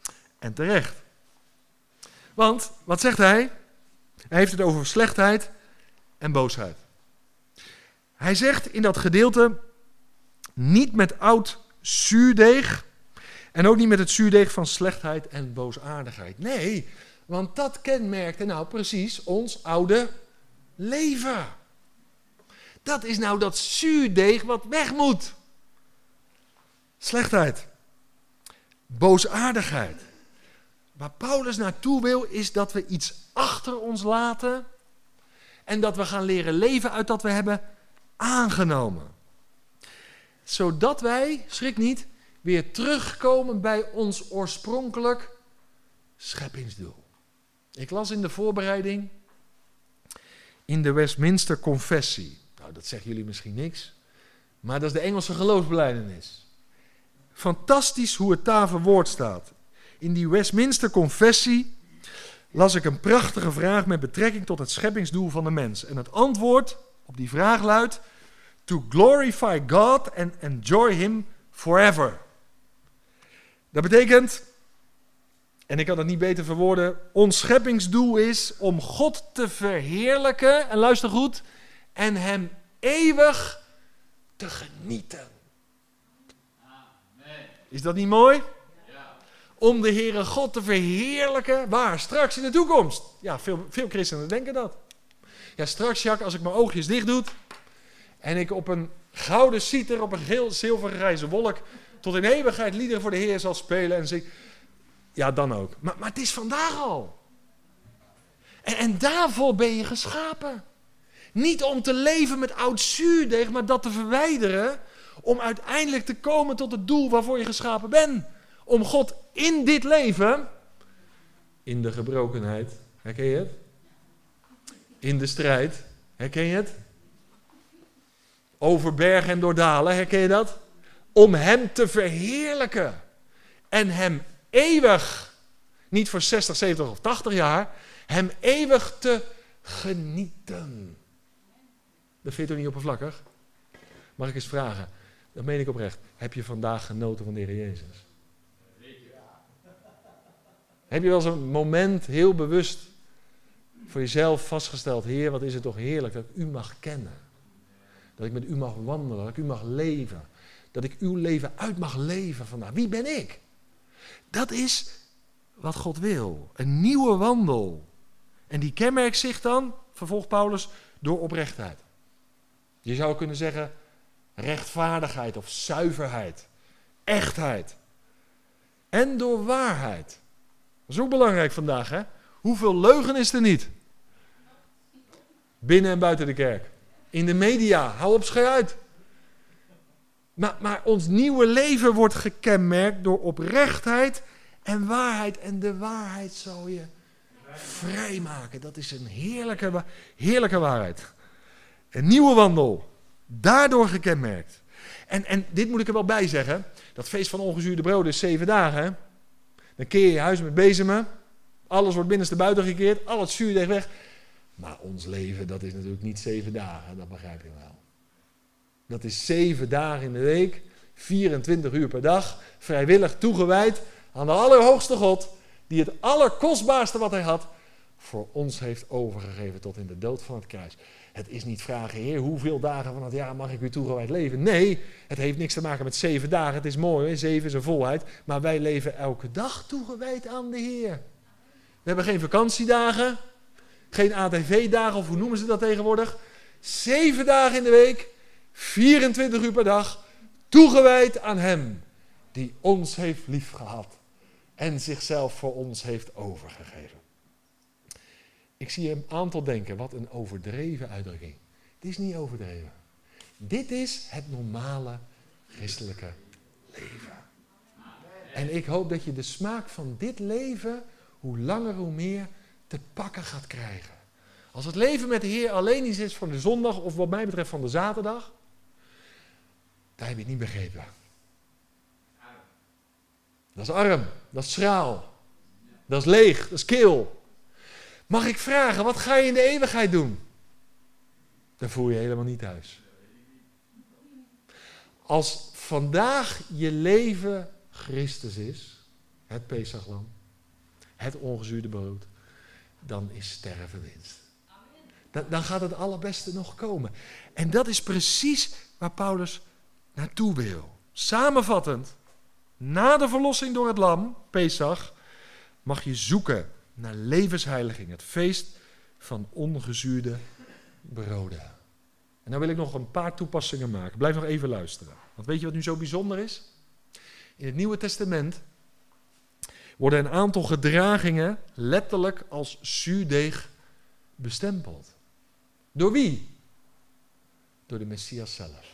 En terecht. Want, wat zegt hij? Hij heeft het over slechtheid, en boosheid. Hij zegt in dat gedeelte, niet met oud zuurdeeg en ook niet met het zuurdeeg van slechtheid en boosaardigheid. Nee, want dat kenmerkte nou precies ons oude leven. Dat is nou dat zuurdeeg wat weg moet. Slechtheid, boosaardigheid. Waar Paulus naartoe wil is dat we iets achter ons laten en dat we gaan leren leven uit dat we hebben aangenomen. Zodat wij, schrik niet, weer terugkomen bij ons oorspronkelijk scheppingsdoel. Ik las in de voorbereiding in de Westminster Confessie. Nou, dat zeggen jullie misschien niks, maar dat is de Engelse geloofsbelijdenis. Fantastisch hoe het daar verwoord staat. In die Westminster Confessie las ik een prachtige vraag met betrekking tot het scheppingsdoel van de mens. En het antwoord op die vraag luidt: to glorify God and enjoy Him forever. Dat betekent, en ik kan het niet beter verwoorden, ons scheppingsdoel is om God te verheerlijken, en luister goed, en Hem eeuwig te genieten. Amen. Is dat niet mooi? Ja. Om de Heere God te verheerlijken, waar? Straks in de toekomst. Ja, veel christenen denken dat. Ja, straks, Jacques, als ik mijn oogjes dicht doe en ik op een gouden citer, op een geel zilvergrijze wolk, tot in eeuwigheid liederen voor de Heer zal spelen en zingen. Ja, dan ook. Maar het is vandaag al. En daarvoor ben je geschapen. Niet om te leven met oud zuurdeeg, maar dat te verwijderen, om uiteindelijk te komen tot het doel waarvoor je geschapen bent. Om God in dit leven, in de gebrokenheid, herken je het? In de strijd, herken je het? Over bergen en door dalen, herken je dat? Om Hem te verheerlijken. En Hem eeuwig, niet voor 60, 70 of 80 jaar, Hem eeuwig te genieten. Dat vind je toch niet oppervlakkig? Mag ik eens vragen, dat meen ik oprecht. Heb je vandaag genoten van de Heer Jezus? Heb je wel eens een moment heel bewust voor jezelf vastgesteld: Heer, wat is het toch heerlijk dat ik U mag kennen. Dat ik met U mag wandelen, dat ik U mag leven. Dat ik uw leven uit mag leven vandaag. Wie ben ik? Dat is wat God wil. Een nieuwe wandel. En die kenmerkt zich dan, vervolgt Paulus, door oprechtheid. Je zou kunnen zeggen rechtvaardigheid of zuiverheid. Echtheid. En door waarheid. Dat is ook belangrijk vandaag, hè? Hoeveel leugen is er niet? Binnen en buiten de kerk. In de media. Hou op, schei uit. Maar ons nieuwe leven wordt gekenmerkt door oprechtheid en waarheid. En de waarheid zal je vrijmaken. Dat is een heerlijke waarheid. Een nieuwe wandel. Daardoor gekenmerkt. En dit moet ik er wel bij zeggen. Dat feest van ongezuurde broden is 7 dagen. Hè? Dan keer je je huis met bezemen. Alles wordt binnenstebuiten gekeerd. Al het zuurdeeg weg. Maar ons leven, dat is natuurlijk niet 7 dagen. Dat begrijp je wel. Dat is 7 dagen in de week, 24 uur per dag, vrijwillig toegewijd aan de Allerhoogste God, die het allerkostbaarste wat Hij had, voor ons heeft overgegeven tot in de dood van het kruis. Het is niet vragen, Heer, hoeveel dagen van het jaar mag ik U toegewijd leven? Nee, het heeft niks te maken met 7 dagen. Het is mooi, hè? 7 is een volheid, maar wij leven elke dag toegewijd aan de Heer. We hebben geen vakantiedagen, geen ATV-dagen, of hoe noemen ze dat tegenwoordig? 7 dagen in de week, 24 uur per dag, toegewijd aan Hem, die ons heeft liefgehad en zichzelf voor ons heeft overgegeven. Ik zie een aantal denken, wat een overdreven uitdrukking. Dit is niet overdreven. Dit is het normale christelijke leven. En ik hoop dat je de smaak van dit leven, hoe langer hoe meer, te pakken gaat krijgen. Als het leven met de Heer alleen iets is van de zondag, of wat mij betreft van de zaterdag, dan heb je het niet begrepen. Dat is arm, dat is schraal, dat is leeg, dat is kil. Mag ik vragen, wat ga je in de eeuwigheid doen? Dan voel je helemaal niet thuis. Als vandaag je leven Christus is, het Pesachlam, het ongezuurde brood, dan is sterven winst. Dan gaat het allerbeste nog komen. En dat is precies waar Paulus naartoe wil. Samenvattend, na de verlossing door het lam, Pesach, mag je zoeken naar levensheiliging, het feest van ongezuurde broden. En dan wil ik nog een paar toepassingen maken. Blijf nog even luisteren. Want weet je wat nu zo bijzonder is? In het Nieuwe Testament worden een aantal gedragingen letterlijk als zuurdeeg bestempeld. Door wie? Door de Messias zelf.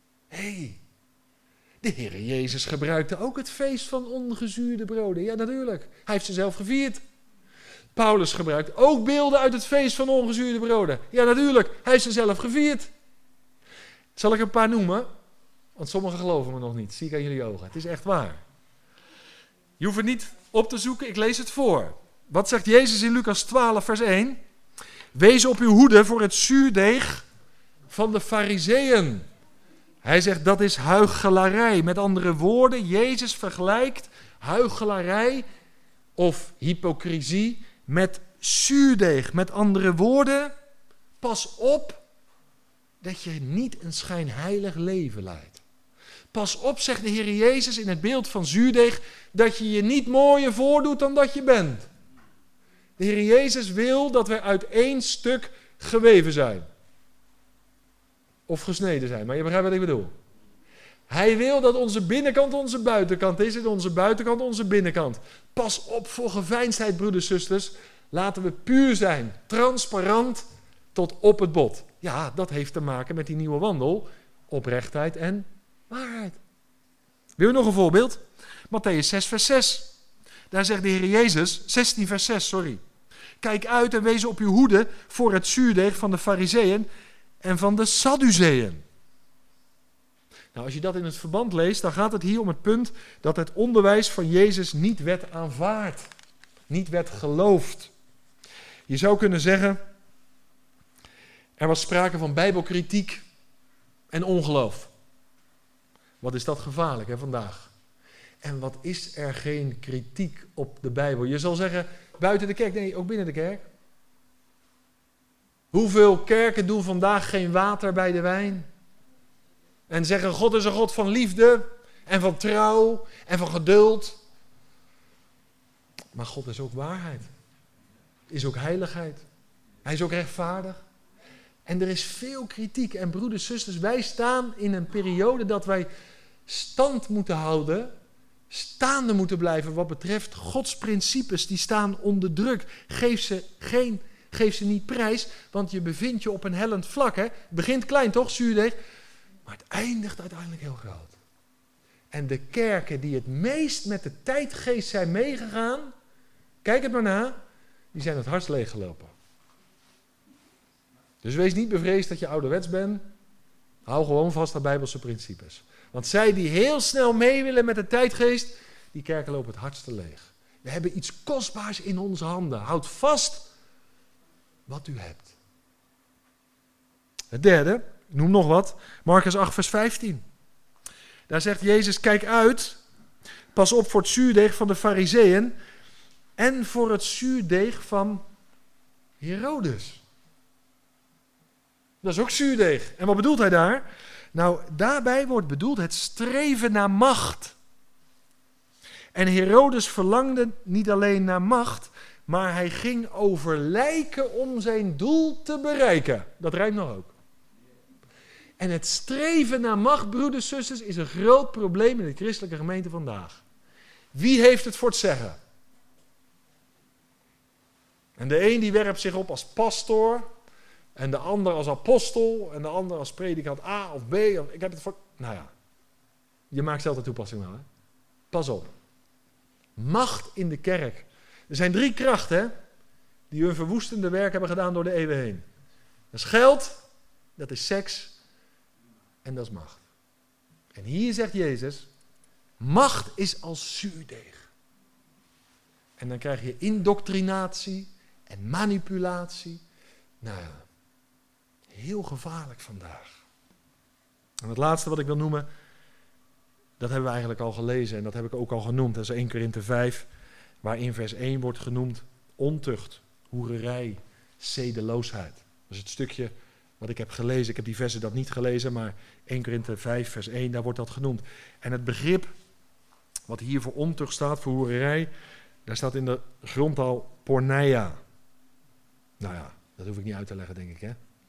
De Heer Jezus gebruikte ook het feest van ongezuurde broden. Ja, natuurlijk. Hij heeft ze zelf gevierd. Paulus gebruikt ook beelden uit het feest van ongezuurde broden. Ja, natuurlijk. Hij heeft ze zelf gevierd. Zal ik een paar noemen? Want sommigen geloven me nog niet. Zie ik aan jullie ogen. Het is echt waar. Je hoeft het niet op te zoeken. Ik lees het voor. Wat zegt Jezus in Lucas 12 vers 1? Wees op uw hoede voor het zuurdeeg van de Farizeeën. Hij zegt dat is huichelarij. Met andere woorden, Jezus vergelijkt huichelarij of hypocrisie met zuurdeeg. Met andere woorden, pas op dat je niet een schijnheilig leven leidt. Pas op, zegt de Heer Jezus in het beeld van zuurdeeg, dat je je niet mooier voordoet dan dat je bent. De Heer Jezus wil dat we uit één stuk geweven zijn. Of gesneden zijn, maar je begrijpt wat ik bedoel. Hij wil dat onze binnenkant onze buitenkant is en onze buitenkant onze binnenkant. Pas op voor geveinsdheid, broeders en zusters. Laten we puur zijn, transparant tot op het bot. Ja, dat heeft te maken met die nieuwe wandel, oprechtheid en waarheid. Wil je nog een voorbeeld? Mattheüs 6 vers 6. Daar zegt de Heer Jezus, 16 vers 6, sorry. Kijk uit en wees op uw hoede voor het zuurdeeg van de Farizeeën en van de Sadduceeën. Nou, als je dat in het verband leest, dan gaat het hier om het punt dat het onderwijs van Jezus niet werd aanvaard. Niet werd geloofd. Je zou kunnen zeggen, er was sprake van bijbelkritiek en ongeloof. Wat is dat gevaarlijk hè, vandaag? En wat is er geen kritiek op de Bijbel? Je zal zeggen, buiten de kerk, nee, ook binnen de kerk. Hoeveel kerken doen vandaag geen water bij de wijn? En zeggen, God is een God van liefde en van trouw en van geduld. Maar God is ook waarheid. Is ook heiligheid. Hij is ook rechtvaardig. En er is veel kritiek. En broeders, zusters, wij staan in een periode dat wij stand moeten houden, staande moeten blijven wat betreft Gods principes. Die staan onder druk. Geef ze niet prijs, want je bevindt je op een hellend vlak. Hè? Het begint klein toch, zuurdeeg? Maar het eindigt uiteindelijk heel groot. En de kerken die het meest met de tijdgeest zijn meegegaan, kijk het maar na, die zijn het hardst leeggelopen. Dus wees niet bevreesd dat je ouderwets bent. Hou gewoon vast aan Bijbelse principes. Want zij die heel snel mee willen met de tijdgeest, die kerken lopen het hardste leeg. We hebben iets kostbaars in onze handen. Houd vast wat u hebt. Het derde, ik noem nog wat, Markus 8 vers 15. Daar zegt Jezus, kijk uit, pas op voor het zuurdeeg van de Farizeeën en voor het zuurdeeg van Herodes. Dat is ook zuurdeeg. En wat bedoelt hij daar? Nou, daarbij wordt bedoeld het streven naar macht. En Herodes verlangde niet alleen naar macht, maar hij ging over lijken om zijn doel te bereiken. Dat rijmt nog ook. En het streven naar macht, broeders, zusters, is een groot probleem in de christelijke gemeente vandaag. Wie heeft het voor het zeggen? En de een die werpt zich op als pastoor, en de ander als apostel, en de ander als predikant A of B. Of, ik heb het voor... Nou ja, je maakt zelf de toepassing wel. Hè? Pas op. Macht in de kerk. Er zijn 3 krachten hè, die hun verwoestende werk hebben gedaan door de eeuwen heen. Dat is geld, dat is seks en dat is macht. En hier zegt Jezus, macht is als zuurdeeg. En dan krijg je indoctrinatie en manipulatie. Nou ja, heel gevaarlijk vandaag. En het laatste wat ik wil noemen, dat hebben we eigenlijk al gelezen en dat heb ik ook al genoemd. Dat is 1 Korinthe 5, waar in vers 1 wordt genoemd ontucht, hoererij, zedeloosheid. Dat is het stukje wat ik heb gelezen. Ik heb die versen dat niet gelezen, maar 1 Korinthe 5 vers 1, daar wordt dat genoemd. En het begrip wat hier voor ontucht staat, voor hoererij, daar staat in de grondtaal porneia. Nou ja, dat hoef ik niet uit te leggen, denk ik, hè.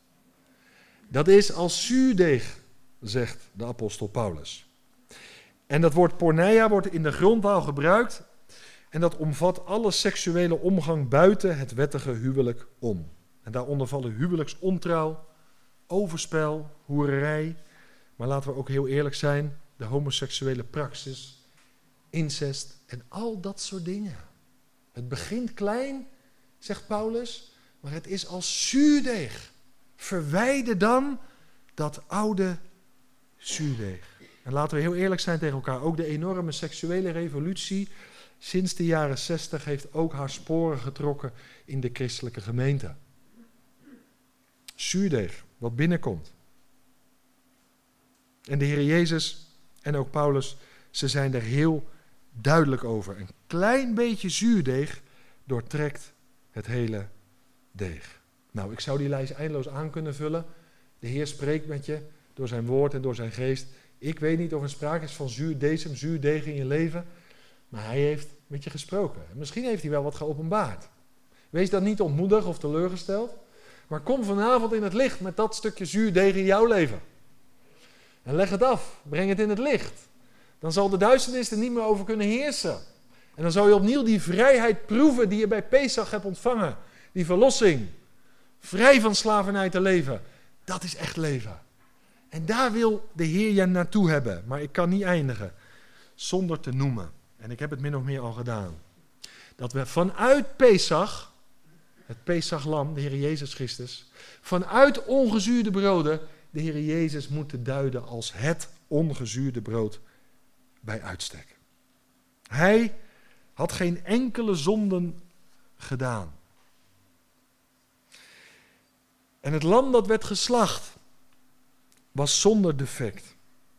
Dat is als zuurdeeg, zegt de apostel Paulus. En dat woord porneia wordt in de grondtaal gebruikt en dat omvat alle seksuele omgang buiten het wettige huwelijk om. En daaronder vallen huwelijksontrouw, overspel, hoererij, maar laten we ook heel eerlijk zijn, de homoseksuele praxis, incest en al dat soort dingen. Het begint klein, zegt Paulus, maar het is als zuurdeeg. Verwijder dan dat oude zuurdeeg. En laten we heel eerlijk zijn tegen elkaar. Ook de enorme seksuele revolutie sinds de jaren 60 heeft ook haar sporen getrokken in de christelijke gemeente. Zuurdeeg, wat binnenkomt. En de Heer Jezus en ook Paulus, ze zijn er heel duidelijk over. Een klein beetje zuurdeeg doortrekt het hele deeg. Nou, ik zou die lijst eindeloos aan kunnen vullen. De Heer spreekt met je door zijn woord en door zijn geest. Ik weet niet of er sprake is van zuurdeeg in je leven, maar hij heeft met je gesproken. Misschien heeft hij wel wat geopenbaard. Wees dan niet ontmoedigd of teleurgesteld, maar kom vanavond in het licht met dat stukje zuurdeeg in jouw leven. En leg het af, breng het in het licht. Dan zal de duisternis er niet meer over kunnen heersen. En dan zal je opnieuw die vrijheid proeven die je bij Pesach hebt ontvangen. Die verlossing. Vrij van slavernij te leven. Dat is echt leven. En daar wil de Heer je naartoe hebben. Maar ik kan niet eindigen zonder te noemen. En ik heb het min of meer al gedaan. Dat we vanuit Pesach, het Pesachlam, de Heer Jezus Christus, vanuit ongezuurde broden, de Heer Jezus moeten duiden als het ongezuurde brood bij uitstek. Hij had geen enkele zonden gedaan. En het lam dat werd geslacht was zonder defect.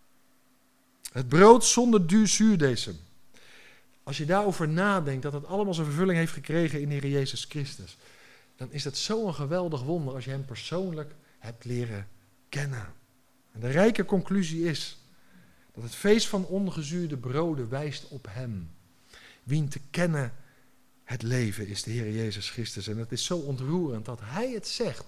Het brood zonder zuurdesem. Als je daarover nadenkt, dat het allemaal zijn vervulling heeft gekregen in de Heer Jezus Christus, dan is het zo'n geweldig wonder als je hem persoonlijk hebt leren kennen. En de rijke conclusie is dat het feest van ongezuurde broden wijst op hem. Wien te kennen het leven is de Heer Jezus Christus. En het is zo ontroerend dat hij het zegt.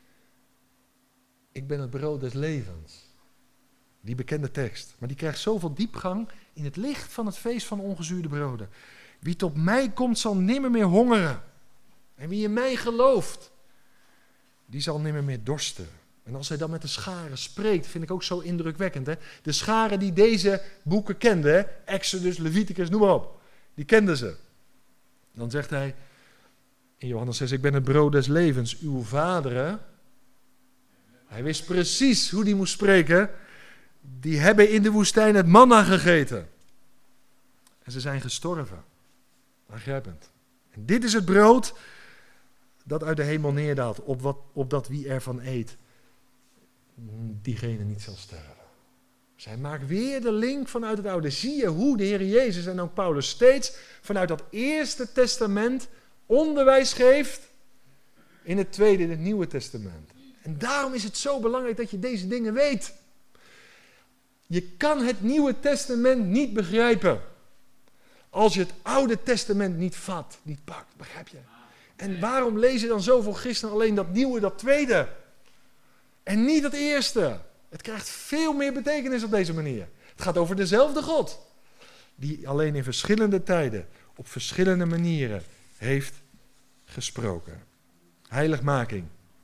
Ik ben het brood des levens. Die bekende tekst. Maar die krijgt zoveel diepgang in het licht van het feest van ongezuurde broden. Wie tot mij komt zal nimmer meer hongeren. En wie in mij gelooft, die zal nimmer meer dorsten. En als hij dan met de scharen spreekt, vind ik ook zo indrukwekkend. Hè? De scharen die deze boeken kenden, hè? Exodus, Leviticus, noem maar op. Die kenden ze. Dan zegt hij in Johannes 6, ik ben het brood des levens. Uw vaderen, hij wist precies hoe die moest spreken, die hebben in de woestijn het manna gegeten. En ze zijn gestorven. Aangrijpend. En dit is het brood dat uit de hemel neerdaalt, opdat wie ervan eet, diegene niet zal sterven. Zij maakt weer de link vanuit het oude. Zie je hoe de Heer Jezus en ook Paulus steeds vanuit dat Eerste Testament onderwijs geeft in het Tweede, in het Nieuwe Testament. En daarom is het zo belangrijk dat je deze dingen weet. Je kan het Nieuwe Testament niet begrijpen als je het Oude Testament niet vat, niet pakt. Begrijp je? En waarom lezen dan zoveel christenen alleen dat nieuwe, dat tweede? En niet het eerste. Het krijgt veel meer betekenis op deze manier. Het gaat over dezelfde God. Die alleen in verschillende tijden, op verschillende manieren heeft gesproken. Heiligmaking.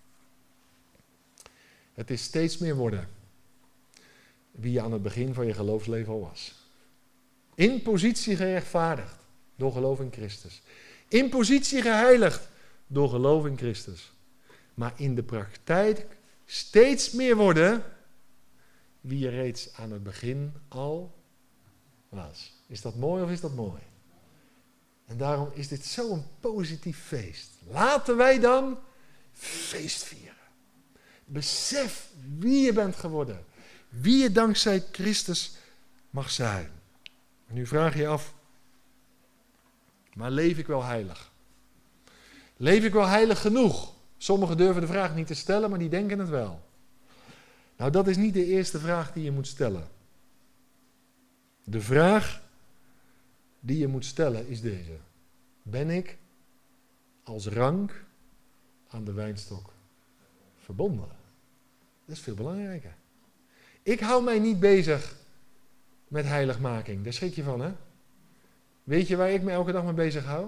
Het is steeds meer worden wie je aan het begin van je geloofsleven al was. In positie gerechtvaardigd door geloof in Christus. In positie geheiligd door geloof in Christus. Maar in de praktijk steeds meer worden wie je reeds aan het begin al was. Is dat mooi of is dat mooi? En daarom is dit zo'n positief feest. Laten wij dan feest vieren. Besef wie je bent geworden. Wie je dankzij Christus mag zijn. En nu vraag je je af, maar leef ik wel heilig? Leef ik wel heilig genoeg? Sommigen durven de vraag niet te stellen, maar die denken het wel. Nou, dat is niet de eerste vraag die je moet stellen. De vraag die je moet stellen is deze. Ben ik als rank aan de wijnstok verbonden? Dat is veel belangrijker. Ik hou mij niet bezig met heiligmaking. Daar schrik je van, hè? Weet je waar ik me elke dag mee bezig hou?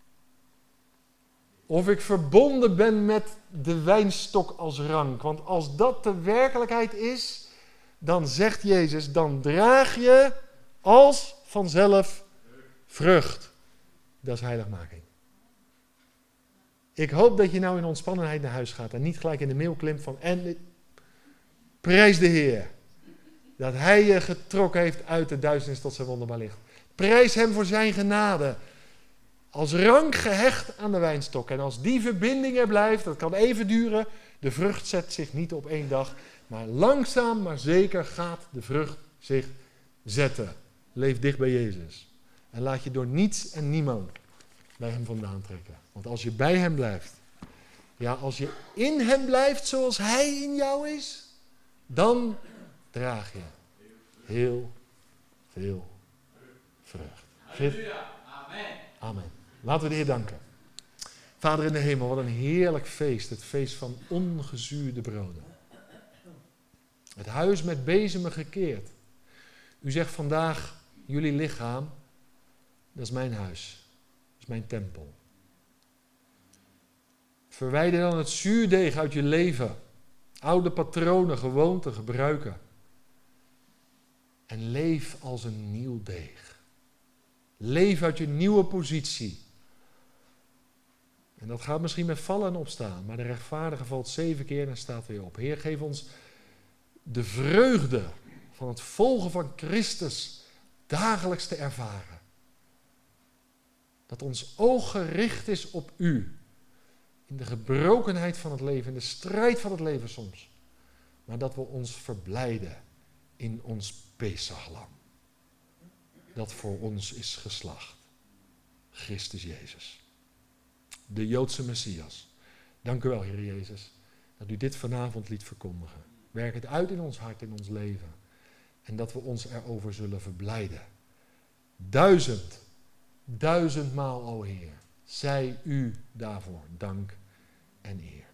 Of ik verbonden ben met de wijnstok als rank. Want als dat de werkelijkheid is, dan zegt Jezus, dan draag je als vanzelf vrucht. Dat is heiligmaking. Ik hoop dat je nou in ontspannenheid naar huis gaat en niet gelijk in de mail klimt van prijs de Heer. Dat Hij je getrokken heeft uit de duisternis tot zijn wonderbaar licht. Prijs Hem voor zijn genade. Als rank gehecht aan de wijnstok. En als die verbinding er blijft, dat kan even duren. De vrucht zet zich niet op 1 dag. Maar langzaam, maar zeker gaat de vrucht zich zetten. Leef dicht bij Jezus. En laat je door niets en niemand bij Hem vandaan trekken. Want als je bij Hem blijft. Ja, als je in Hem blijft zoals Hij in jou is. Dan draag je heel veel vrucht. Halleluja. Amen. Amen. Laten we de Heer danken. Vader in de hemel, wat een heerlijk feest. Het feest van ongezuurde broden. Het huis met bezemen gekeerd. U zegt vandaag, jullie lichaam, dat is mijn huis. Dat is mijn tempel. Verwijder dan het zuurdeeg uit je leven. Oude patronen, gewoonten, gebruiken. En leef als een nieuw deeg. Leef uit je nieuwe positie. En dat gaat misschien met vallen en opstaan. Maar de rechtvaardige valt 7 keer en staat weer op. Heer, geef ons de vreugde van het volgen van Christus dagelijks te ervaren. Dat ons oog gericht is op U. In de gebrokenheid van het leven, in de strijd van het leven soms. Maar dat we ons verblijden in ons Pesachlam. Dat voor ons is geslacht. Christus Jezus. De Joodse Messias. Dank u wel, Heer Jezus, dat u dit vanavond liet verkondigen. Werk het uit in ons hart, in ons leven. En dat we ons erover zullen verblijden. 1000 maal, o Heer, zij u daarvoor dank en eer.